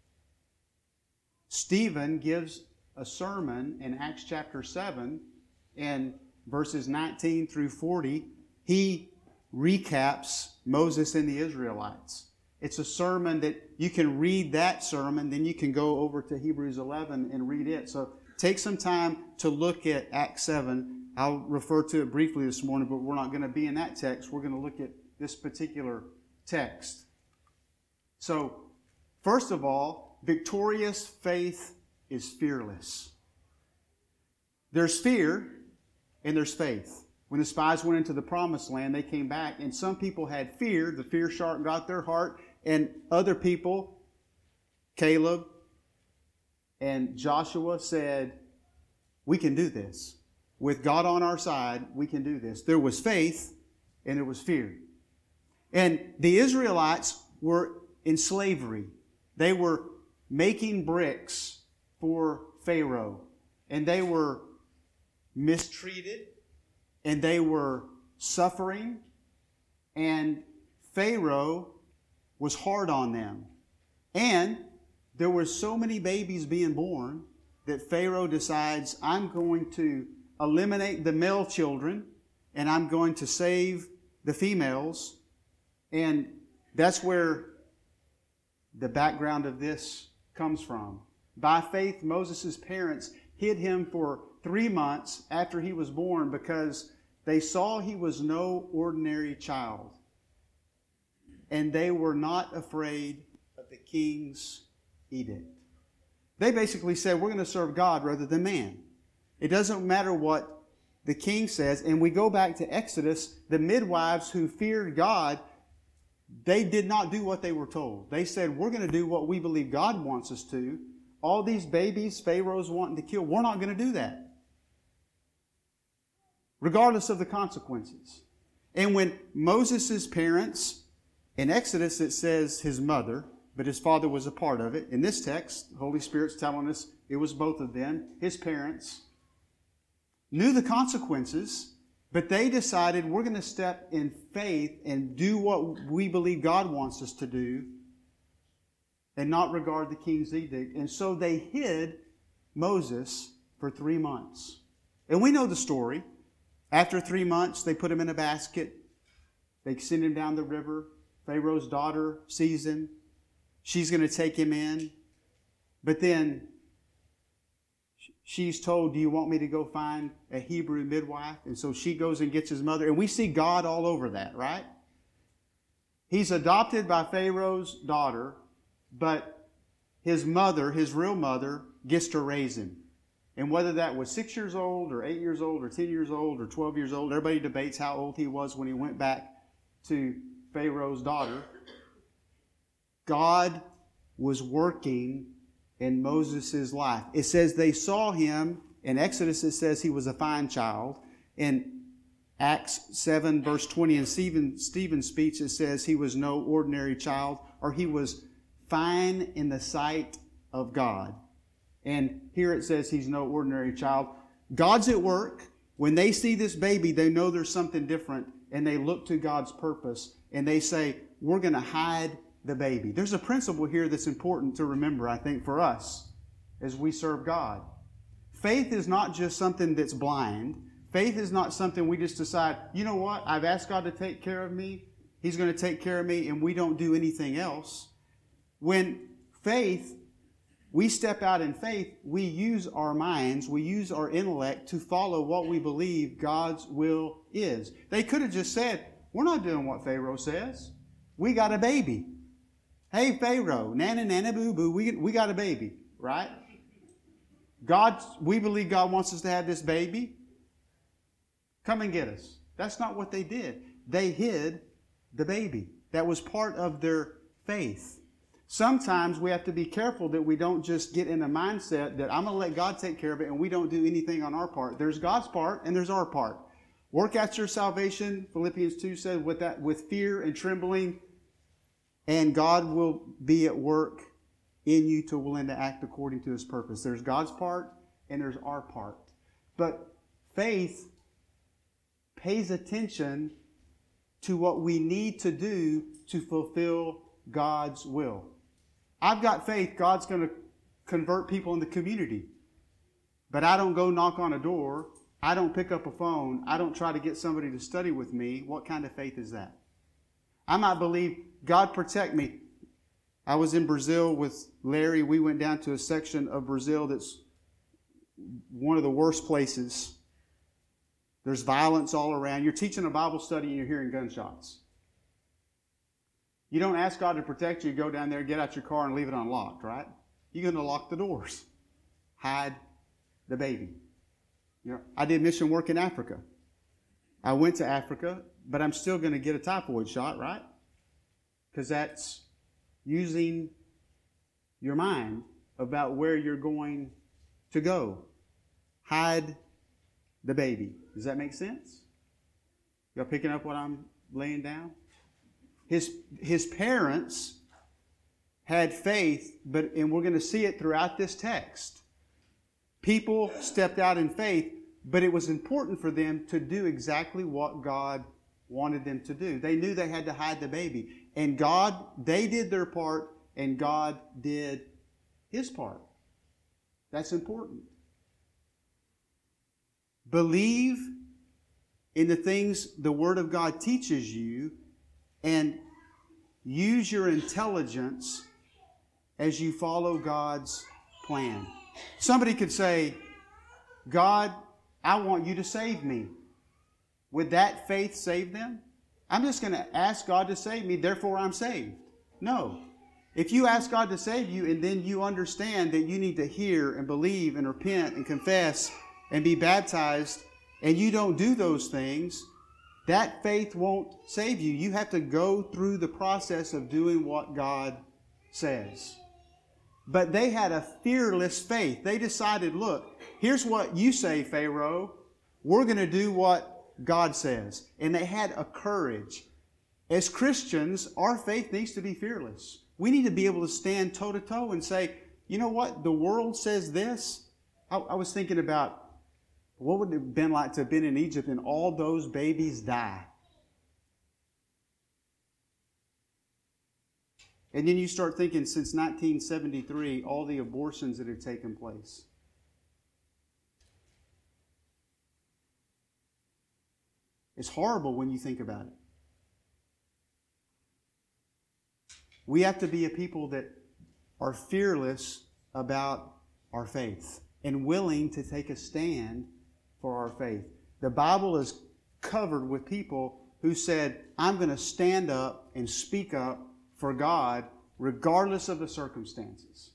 Stephen gives a sermon in Acts chapter 7 and verses 19 through 40. He recaps Moses and the Israelites. It's a sermon that you can read that sermon, then you can go over to Hebrews 11 and read it. So take some time to look at Acts 7. I'll refer to it briefly this morning, but we're not going to be in that text. We're going to look at this particular text. So, first of all, victorious faith is fearless. There's fear and there's faith. When the spies went into the promised land, they came back, and some people had fear. The fear shark got their heart, and other people, Caleb and Joshua, said, we can do this. With God on our side, we can do this. There was faith and there was fear. And the Israelites were in slavery. They were making bricks for Pharaoh. And they were mistreated. And they were suffering. And Pharaoh was hard on them. And there were so many babies being born that Pharaoh decides, I'm going to eliminate the male children, and I'm going to save the females, And that's where the background of this comes from. By faith, Moses' parents hid him for 3 months after he was born because they saw he was no ordinary child. And they were not afraid of the king's edict. They basically said, we're going to serve God rather than man. It doesn't matter what the king says. And we go back to Exodus, the midwives who feared God, they did not do what they were told. They said, we're going to do what we believe God wants us to. All these babies Pharaoh's wanting to kill, we're not going to do that, regardless of the consequences. And when Moses' parents, in Exodus it says his mother, but his father was a part of it. In this text, the Holy Spirit's telling us it was both of them. His parents knew the consequences, but they decided we're going to step in faith and do what we believe God wants us to do and not regard the king's edict. And so they hid Moses for 3 months. And we know the story. After 3 months, they put him in a basket. They send him down the river. Pharaoh's daughter sees him. She's going to take him in. But then she's told, do you want me to go find a Hebrew midwife? And so she goes and gets his mother. And we see God all over that, right? He's adopted by Pharaoh's daughter, but his mother, his real mother, gets to raise him. And whether that was 6 years old or 8 years old or 10 years old or 12 years old, everybody debates how old he was when he went back to Pharaoh's daughter. God was working in Moses' life. It says they saw him. In Exodus, it says he was a fine child. In Acts 7, verse 20, in Stephen's speech, it says he was no ordinary child, or he was fine in the sight of God. And here it says he's no ordinary child. God's at work. When they see this baby, they know there's something different, and they look to God's purpose, and they say, we're going to hide the baby. There's a principle here that's important to remember, I think, for us as we serve God. Faith is not just something that's blind. Faith is not something we just decide, you know what, I've asked God to take care of me. He's going to take care of me, and we don't do anything else. When faith, we step out in faith, we use our minds, we use our intellect to follow what we believe God's will is. They could have just said, we're not doing what Pharaoh says. We got a baby. Hey, Pharaoh, nana, nana, boo, boo, we got a baby, right? We believe God wants us to have this baby. Come and get us. That's not what they did. They hid the baby. That was part of their faith. Sometimes we have to be careful that we don't just get in a mindset that I'm going to let God take care of it and we don't do anything on our part. There's God's part and there's our part. Work out your salvation, Philippians 2 says, with fear and trembling, and God will be at work in you to willing to act according to His purpose. There's God's part and there's our part. But faith pays attention to what we need to do to fulfill God's will. I've got faith God's going to convert people in the community. But I don't go knock on a door. I don't pick up a phone. I don't try to get somebody to study with me. What kind of faith is that? I might believe, God protect me. I was in Brazil with Larry. We went down to a section of Brazil that's one of the worst places. There's violence all around. You're teaching a Bible study and you're hearing gunshots. You don't ask God to protect you. You go down there, get out your car, and leave it unlocked, right? You're going to lock the doors. Hide the baby. You know, I did mission work in Africa. I went to Africa, but I'm still going to get a typhoid shot, right? Because that's using your mind about where you're going to go. Hide the baby. Does that make sense? Y'all picking up what I'm laying down? His parents had faith, and we're going to see it throughout this text. People stepped out in faith, but it was important for them to do exactly what God wanted them to do. They knew they had to hide the baby. And they did their part, and God did His part. That's important. Believe in the things the Word of God teaches you, and use your intelligence as you follow God's plan. Somebody could say, God, I want you to save me. Would that faith save them? I'm just going to ask God to save me, therefore I'm saved. No. If you ask God to save you and then you understand that you need to hear and believe and repent and confess and be baptized, and you don't do those things, that faith won't save you. You have to go through the process of doing what God says. But they had a fearless faith. They decided, look, here's what you say, Pharaoh. We're going to do what God says. And they had a courage. As Christians, our faith needs to be fearless. We need to be able to stand toe-to-toe and say, you know what? The world says this. I was thinking about what would it have been like to have been in Egypt and all those babies die. And then you start thinking, since 1973, all the abortions that have taken place. It's horrible when you think about it. We have to be a people that are fearless about our faith and willing to take a stand for our faith. The Bible is covered with people who said, I'm going to stand up and speak up for God regardless of the circumstances.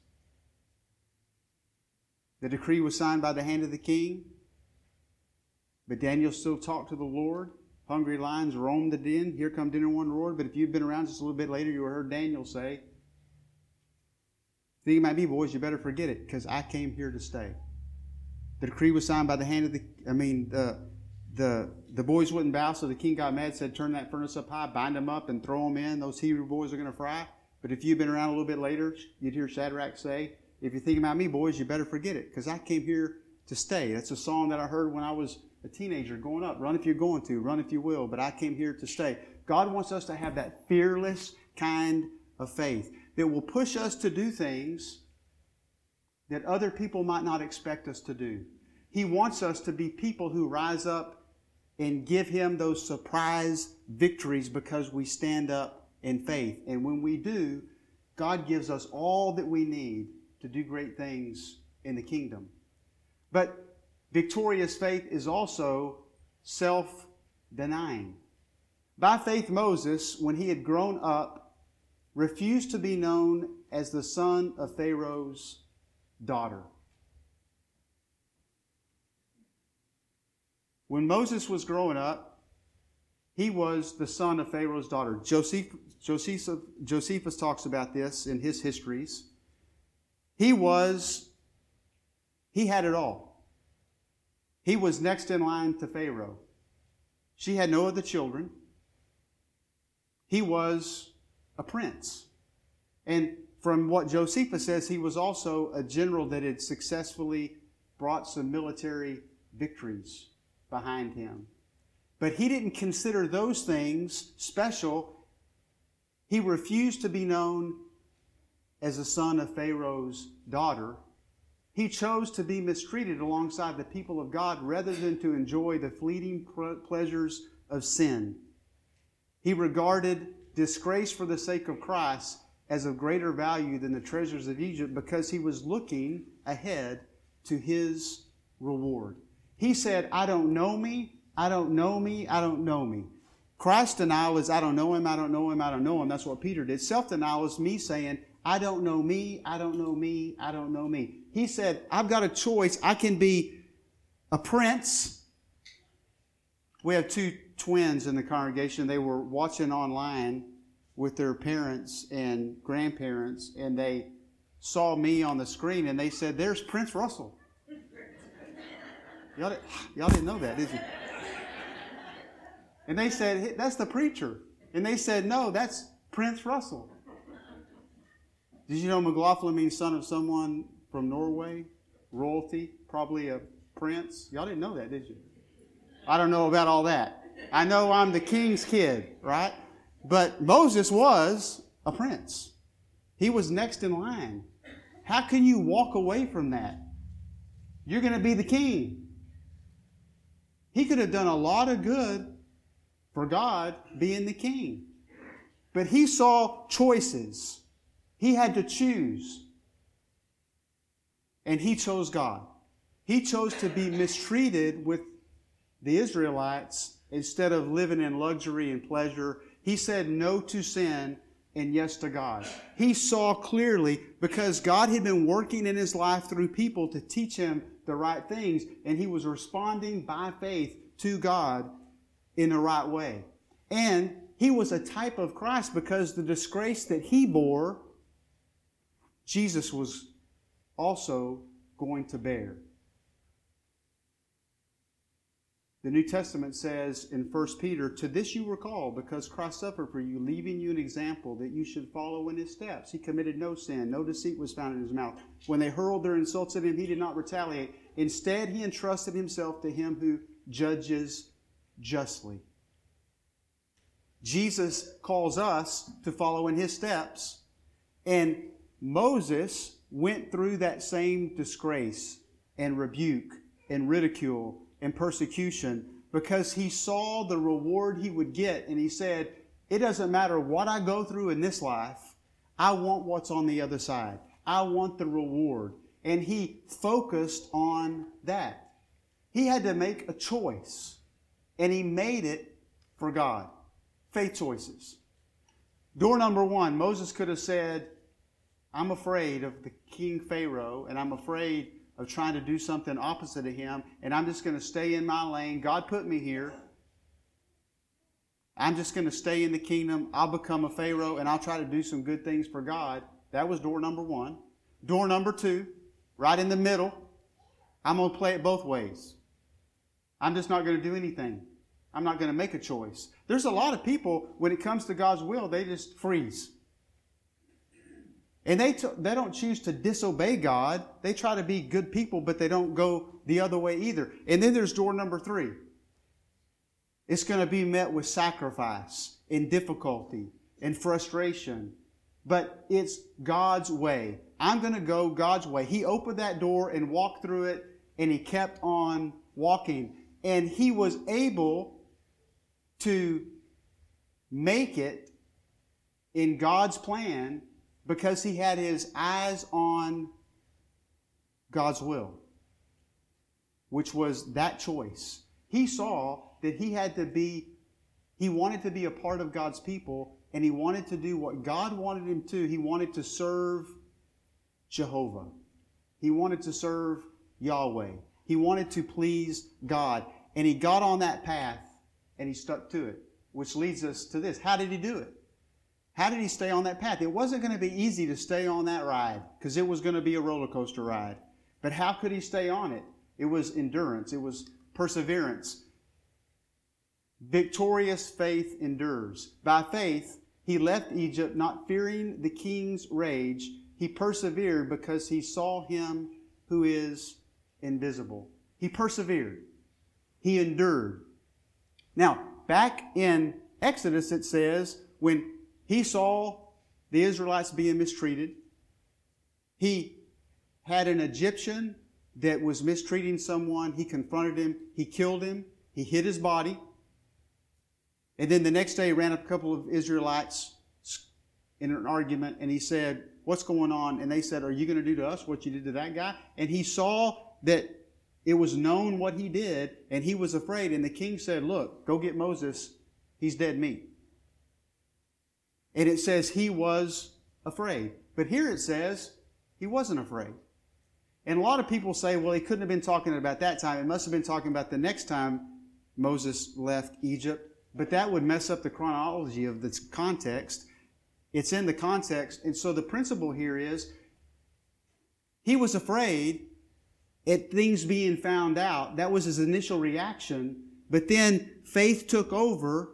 The decree was signed by the hand of the king, but Daniel still talked to the Lord. Hungry lions roamed the den. Here come dinner one roared. But if you've been around just a little bit later, you heard Daniel say, "Think about me, boys, you better forget it, because I came here to stay." The decree was signed by the hand of the boys wouldn't bow, so the king got mad, said, "Turn that furnace up high, bind them up, and throw them in. Those Hebrew boys are going to fry." But if you've been around a little bit later, you'd hear Shadrach say, "If you're thinking about me, boys, you better forget it, because I came here to stay." That's a song that I heard when I was a teenager growing up. Run if you're going to, run if you will, but I came here to stay. God wants us to have that fearless kind of faith that will push us to do things that other people might not expect us to do. He wants us to be people who rise up and give Him those surprise victories because we stand up in faith. And when we do, God gives us all that we need to do great things in the kingdom. But victorious faith is also self-denying. By faith, Moses, when he had grown up, refused to be known as the son of Pharaoh's daughter. When Moses was growing up, he was the son of Pharaoh's daughter. Josephus talks about this in his histories. He had it all. He was next in line to Pharaoh. She had no other children. He was a prince. And from what Josephus says, he was also a general that had successfully brought some military victories behind him. But he didn't consider those things special. He refused to be known as a son of Pharaoh's daughter. He chose to be mistreated alongside the people of God rather than to enjoy the fleeting pleasures of sin. He regarded disgrace for the sake of Christ as of greater value than the treasures of Egypt because he was looking ahead to his reward. He said, "I don't know me, I don't know me, I don't know me." Christ denial is, "I don't know Him, I don't know Him, I don't know Him." That's what Peter did. Self-denial is me saying, "I don't know me, I don't know me, I don't know me." He said, I've got a choice. I can be a prince. We have two twins in the congregation. They were watching online with their parents and grandparents, and they saw me on the screen, and they said, "There's Prince Russell." Y'all didn't know that, did you? And they said, "That's the preacher." And they said, "No, that's Prince Russell." Did you know McLaughlin means son of someone from Norway? Royalty, probably a prince. Y'all didn't know that, did you? I don't know about all that. I know I'm the king's kid, right? But Moses was a prince. He was next in line. How can you walk away from that? You're going to be the king. He could have done a lot of good for God being the king. But he saw choices. He had to choose. And he chose God. He chose to be mistreated with the Israelites instead of living in luxury and pleasure. He said no to sin and yes to God. He saw clearly because God had been working in his life through people to teach him the right things, and he was responding by faith to God in the right way. And he was a type of Christ because the disgrace that he bore, Jesus was also going to bear. The New Testament says in 1 Peter, "To this you were called, because Christ suffered for you, leaving you an example that you should follow in his steps. He committed no sin, no deceit was found in his mouth. When they hurled their insults at him, he did not retaliate. Instead, he entrusted himself to him who judges justly." Jesus calls us to follow in his steps, and Moses went through that same disgrace and rebuke and ridicule and persecution because he saw the reward he would get, and he said, it doesn't matter what I go through in this life, I want what's on the other side. I want the reward. And he focused on that. He had to make a choice, and he made it for God. Faith choices. Door number one, Moses could have said, I'm afraid of the King Pharaoh, and I'm afraid of trying to do something opposite of him, and I'm just going to stay in my lane. God put me here. I'm just going to stay in the kingdom. I'll become a Pharaoh, and I'll try to do some good things for God. That was door number one. Door number two, right in the middle, I'm going to play it both ways. I'm just not going to do anything. I'm not going to make a choice. There's a lot of people, when it comes to God's will, they just freeze. And they don't choose to disobey God. They try to be good people, but they don't go the other way either. And then there's door number three. It's going to be met with sacrifice and difficulty and frustration. But it's God's way. I'm going to go God's way. He opened that door and walked through it, and he kept on walking. And he was able to make it in God's plan because he had his eyes on God's will, which was that choice. He saw that he wanted to be a part of God's people, and he wanted to do what God wanted him to. He wanted to serve Jehovah. He wanted to serve Yahweh. He wanted to please God. And he got on that path, and he stuck to it, which leads us to this. How did he do it? How did he stay on that path? It wasn't going to be easy to stay on that ride because it was going to be a roller coaster ride. But how could he stay on it? It was endurance. It was perseverance. Victorious faith endures. By faith, he left Egypt not fearing the king's rage. He persevered because he saw him who is invisible. He persevered. He endured. Now, back in Exodus, it says, when he saw the Israelites being mistreated, he had an Egyptian that was mistreating someone. He confronted him. He killed him. He hid his body. And then the next day he ran up a couple of Israelites in an argument, and he said, what's going on? And they said, are you going to do to us what you did to that guy? And he saw that it was known what he did, and he was afraid. And the king said, look, go get Moses. He's dead meat. And it says he was afraid. But here it says he wasn't afraid. And a lot of people say, well, he couldn't have been talking about that time. It must have been talking about the next time Moses left Egypt. But that would mess up the chronology of this context. It's in the context. And so the principle here is he was afraid at things being found out. That was his initial reaction. But then faith took over,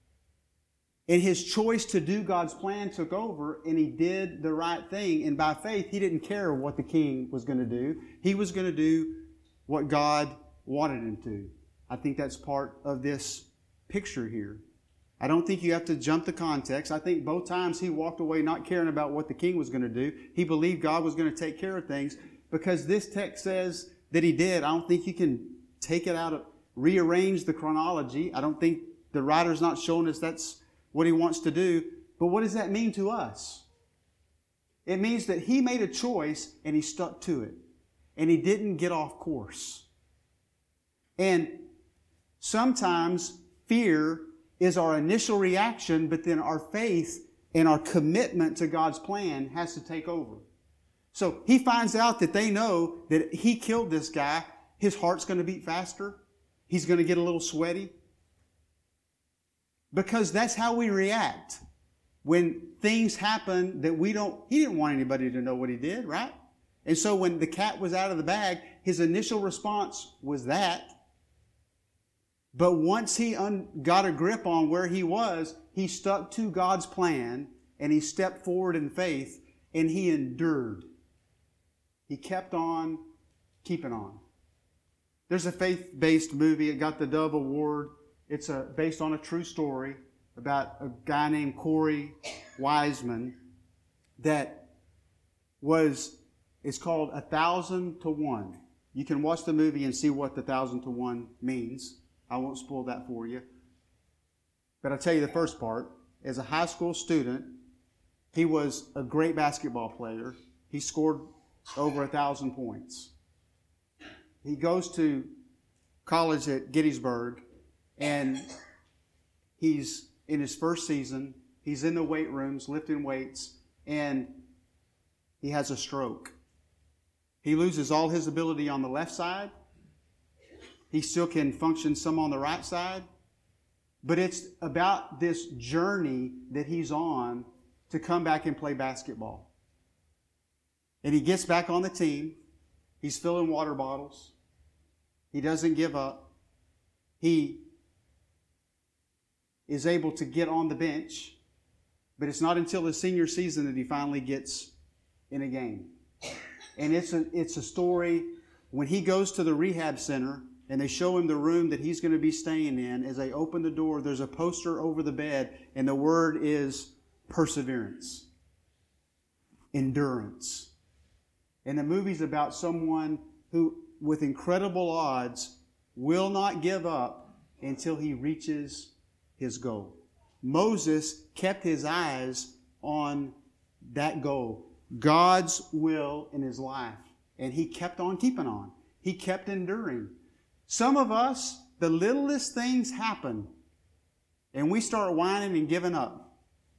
and his choice to do God's plan took over, and he did the right thing. And by faith, he didn't care what the king was going to do. He was going to do what God wanted him to. I think that's part of this picture here. I don't think you have to jump the context. I think both times he walked away not caring about what the king was going to do. He believed God was going to take care of things because this text says that he did. I don't think you can take it out of, rearrange the chronology. I don't think the writer's not showing us that's what he wants to do. But what does that mean to us? It means that he made a choice and he stuck to it. And he didn't get off course. And sometimes fear is our initial reaction, but then our faith and our commitment to God's plan has to take over. So he finds out that they know that he killed this guy. His heart's going to beat faster. He's going to get a little sweaty. Because that's how we react when things happen that he didn't want anybody to know what he did, right? And so when the cat was out of the bag, his initial response was that. But once he got a grip on where he was, he stuck to God's plan and he stepped forward in faith and he endured. He kept on keeping on. There's a faith-based movie. It got the Dove Award. It's based on a true story about a guy named Corey Wiseman it's called 1,000 to 1. You can watch the movie and see what the 1,000 to 1 means. I won't spoil that for you. But I'll tell you the first part. As a high school student, he was a great basketball player. He scored over 1,000 points. He goes to college at Gettysburg, and he's in his first season. He's in the weight rooms lifting weights, and he has a stroke. He loses all his ability on the left side. He still can function some on the right side. But it's about this journey that he's on to come back and play basketball. And he gets back on the team. He's filling water bottles. He doesn't give up. He is able to get on the bench. But it's not until his senior season that he finally gets in a game. And it's a story when he goes to the rehab center and they show him the room that he's going to be staying in. As they open the door, there's a poster over the bed, and the word is perseverance, endurance. And the movie's about someone who, with incredible odds, will not give up until he reaches his goal. Moses kept his eyes on that goal, God's will in his life. And he kept on keeping on. He kept enduring. Some of us, the littlest things happen, and we start whining and giving up.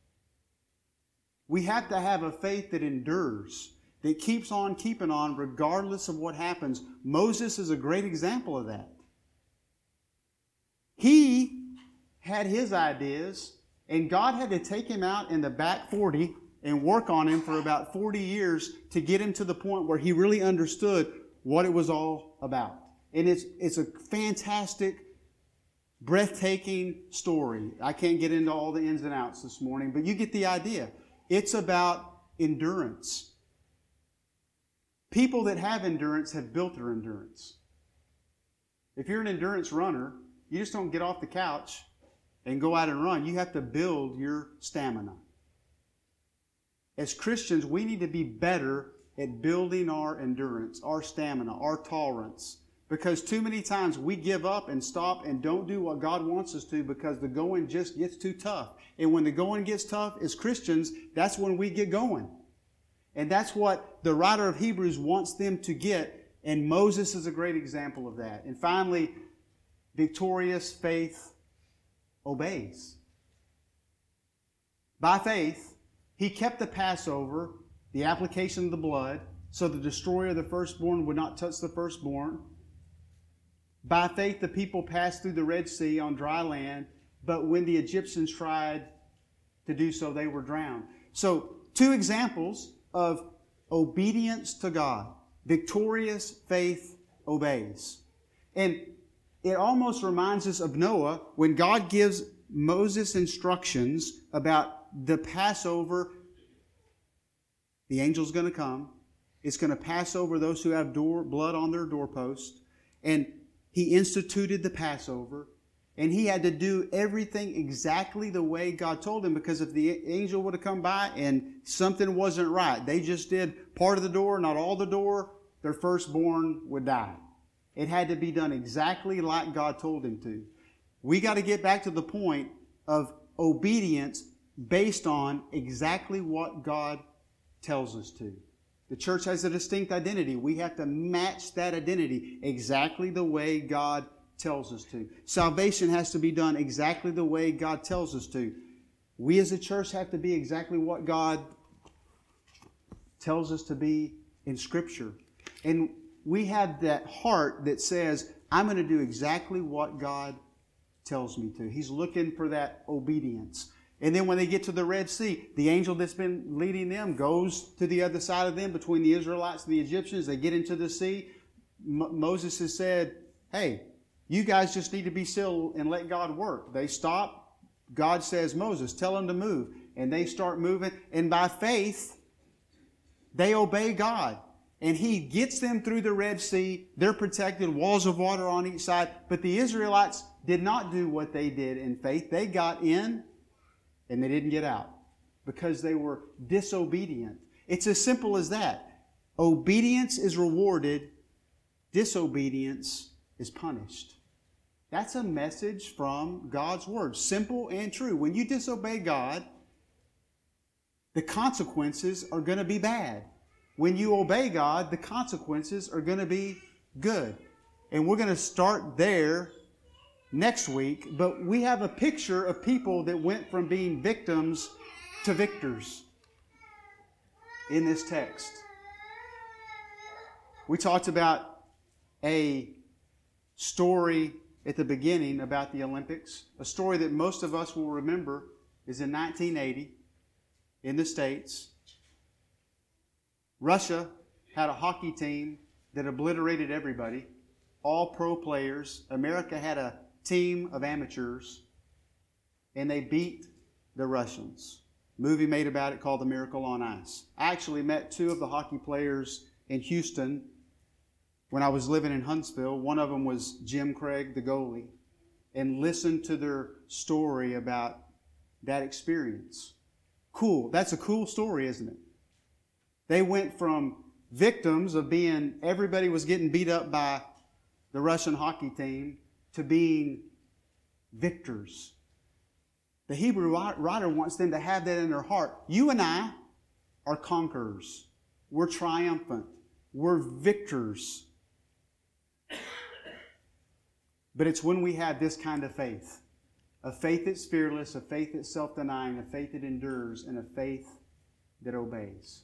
We have to have a faith that endures, that keeps on keeping on regardless of what happens. Moses is a great example of that. He had his ideas, and God had to take him out in the back 40 and work on him for about 40 years to get him to the point where he really understood what it was all about. And it's a fantastic, breathtaking story. I can't get into all the ins and outs this morning, but you get the idea. It's about endurance. People that have endurance have built their endurance. If you're an endurance runner, you just don't get off the couch and go out and run. You have to build your stamina. As Christians, we need to be better at building our endurance, our stamina, our tolerance. Because too many times we give up and stop and don't do what God wants us to because the going just gets too tough. And when the going gets tough, as Christians, that's when we get going. And that's what the writer of Hebrews wants them to get. And Moses is a great example of that. And finally, victorious faith obeys. By faith, he kept the Passover, the application of the blood, so the destroyer of the firstborn would not touch the firstborn. By faith, the people passed through the Red Sea on dry land, but when the Egyptians tried to do so, they were drowned. So, two examples of obedience to God. Victorious faith obeys. And it almost reminds us of Noah when God gives Moses instructions about the Passover. The angel's going to come. It's going to pass over those who have blood on their doorpost. And he instituted the Passover. And he had to do everything exactly the way God told him, because if the angel would have come by and something wasn't right, they just did part of the door, not all the door, their firstborn would die. It had to be done exactly like God told him to. We got to get back to the point of obedience based on exactly what God tells us to. The church has a distinct identity. We have to match that identity exactly the way God tells us to. Salvation has to be done exactly the way God tells us to. We as a church have to be exactly what God tells us to be in Scripture. And we have that heart that says, I'm going to do exactly what God tells me to. He's looking for that obedience. And then when they get to the Red Sea, the angel that's been leading them goes to the other side of them between the Israelites and the Egyptians. They get into the sea. Moses has said, hey, you guys just need to be still and let God work. They stop. God says, Moses, tell them to move. And they start moving. And by faith, they obey God. And He gets them through the Red Sea. They're protected, walls of water on each side. But the Israelites did not do what they did in faith. They got in and they didn't get out because they were disobedient. It's as simple as that. Obedience is rewarded. Disobedience is punished. That's a message from God's Word. Simple and true. When you disobey God, the consequences are going to be bad. When you obey God, the consequences are going to be good. And we're going to start there next week. But we have a picture of people that went from being victims to victors in this text. We talked about a story at the beginning about the Olympics. A story that most of us will remember is in 1980 in the States. Russia had a hockey team that obliterated everybody, all pro players. America had a team of amateurs, and they beat the Russians. Movie made about it called The Miracle on Ice. I actually met two of the hockey players in Houston when I was living in Huntsville. One of them was Jim Craig, the goalie, and listened to their story about that experience. Cool. That's a cool story, isn't it? They went from victims of being, everybody was getting beat up by the Russian hockey team, to being victors. The Hebrew writer wants them to have that in their heart. You and I are conquerors. We're triumphant. We're victors. But it's when we have this kind of faith. A faith that's fearless, a faith that's self-denying, a faith that endures, and a faith that obeys.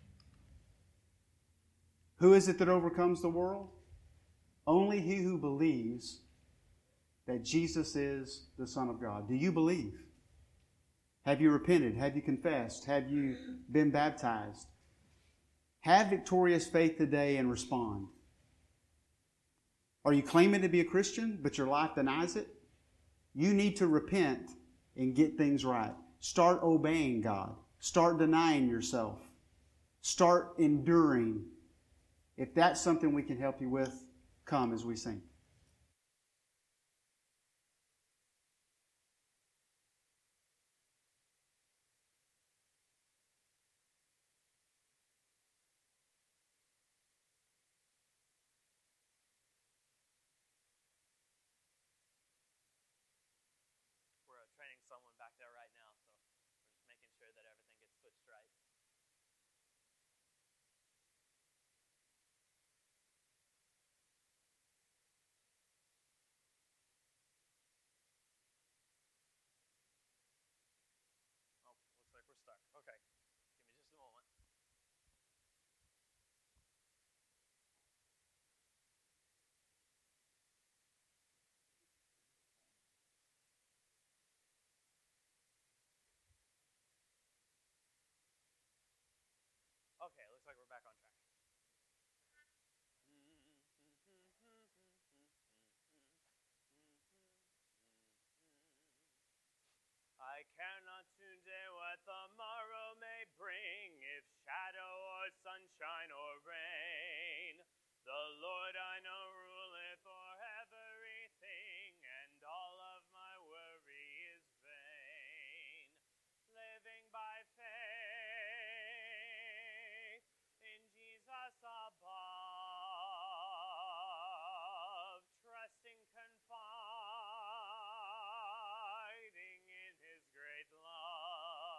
Who is it that overcomes the world? Only he who believes that Jesus is the Son of God. Do you believe? Have you repented? Have you confessed? Have you been baptized? Have victorious faith today and respond. Are you claiming to be a Christian, but your life denies it? You need to repent and get things right. Start obeying God. Start denying yourself. Start enduring. If that's something we can help you with, come as we sing. We're training someone back there right now, so we're just making sure that everything gets switched right. Oh, looks like we're stuck. Okay, give me just a moment. Okay, looks like we're back on track. I care not today what the morrow may bring, if shadow or sunshine or rain. The Lord I know ruleth o'er everything, and all of my worry is vain. Living by faith in Jesus above, trusting, confiding in His great love.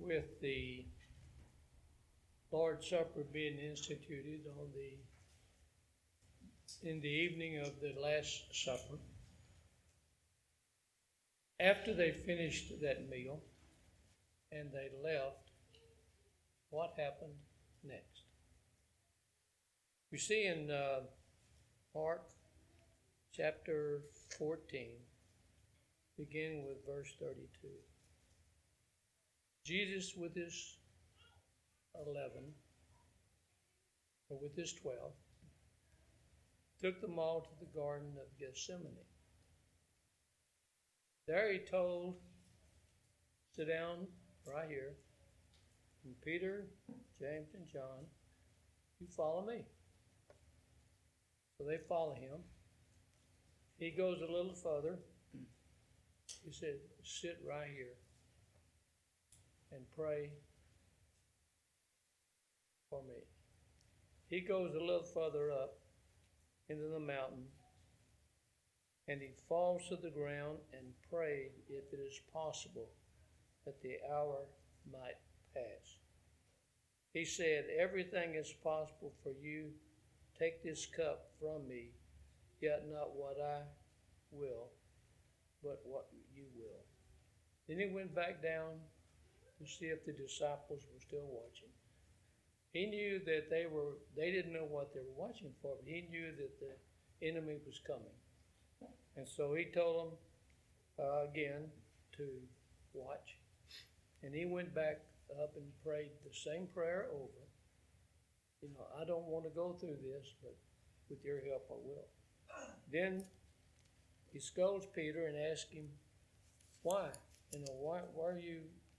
with the Lord's Supper being instituted in the evening of the Last Supper. After they finished that meal and they left, what happened next? We see in Mark chapter 14, beginning with verse 32. Jesus with his 12, took them all to the Garden of Gethsemane. There he told, sit down right here, and Peter, James, and John, you follow me. So they follow him. He goes a little further. He said, sit right here and pray for me. He goes a little further up into the mountain, and he falls to the ground and prayed if it is possible that the hour might pass. He said, everything is possible for you. Take this cup from me, yet not what I will, but what you will. Then he went back down to see if the disciples were still watching. He knew that they didn't know what they were watching for, but he knew that the enemy was coming. And so he told them again to watch. And he went back up and prayed the same prayer over. I don't want to go through this, but with your help I will. Then he scolds Peter and asks him, why? Why are you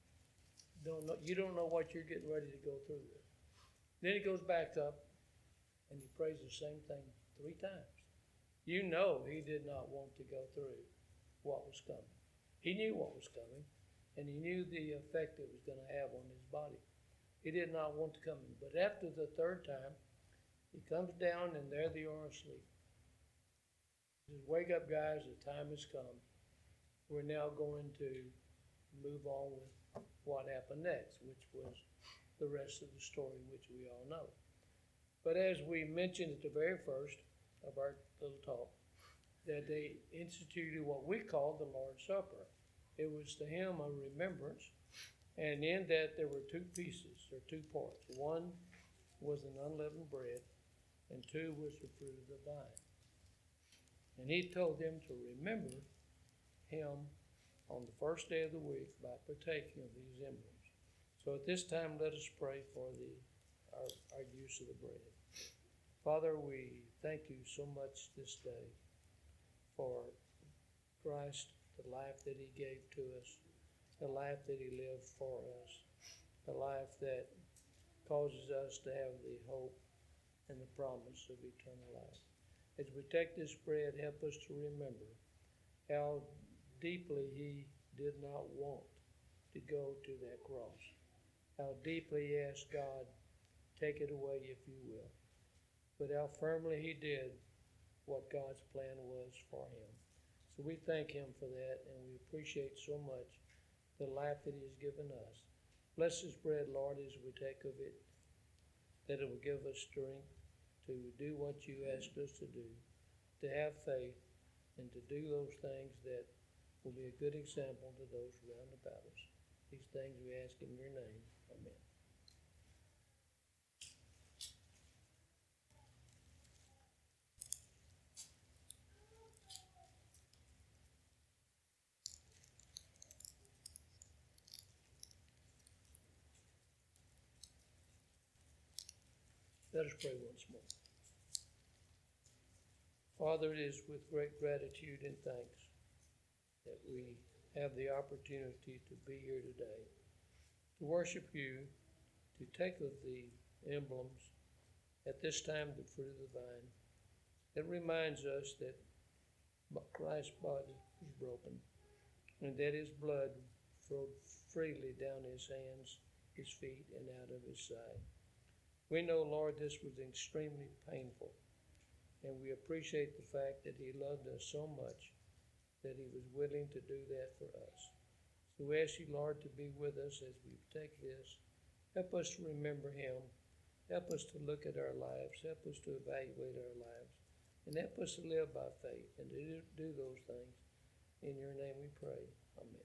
don't know what you're getting ready to go through this. Then he goes back up and he prays the same thing 3 times. He did not want to go through what was coming. He knew what was coming, and he knew the effect it was going to have on his body. He did not want to come in. But after the 3rd time, he comes down and there they are asleep. He says, wake up guys, the time has come. We're now going to move on with what happened next, which was the rest of the story, which we all know. But as we mentioned at the very first of our little talk, that they instituted what we call the Lord's Supper. It was to him a remembrance, and in that there were 2 pieces, or 2 parts. 1 was an unleavened bread, and 2 was the fruit of the vine. And he told them to remember him on the first day of the week by partaking of these emblems. So at this time, let us pray for our use of the bread. Father, we thank you so much this day for Christ, the life that he gave to us, the life that he lived for us, the life that causes us to have the hope and the promise of eternal life. As we take this bread, help us to remember how deeply he did not want to go to that cross. How deeply he asked God, take it away if you will. But how firmly he did what God's plan was for him. So we thank him for that, and we appreciate so much the life that he has given us. Bless this bread, Lord, as we take of it, that it will give us strength to do what you asked us to do, to have faith, and to do those things that will be a good example to those round about us. These things we ask in your name. Amen. Let us pray once more. Father, it is with great gratitude and thanks that we have the opportunity to be here today, to worship you, to take of the emblems, at this time the fruit of the vine. It reminds us that Christ's body was broken and that his blood flowed freely down his hands, his feet, and out of his side. We know, Lord, this was extremely painful, and we appreciate the fact that he loved us so much that he was willing to do that for us. So We ask you, Lord, to be with us as we take this. Help us to remember him. Help us to look at our lives. Help us to evaluate our lives. And help us to live by faith and to do those things. In your name we pray. Amen.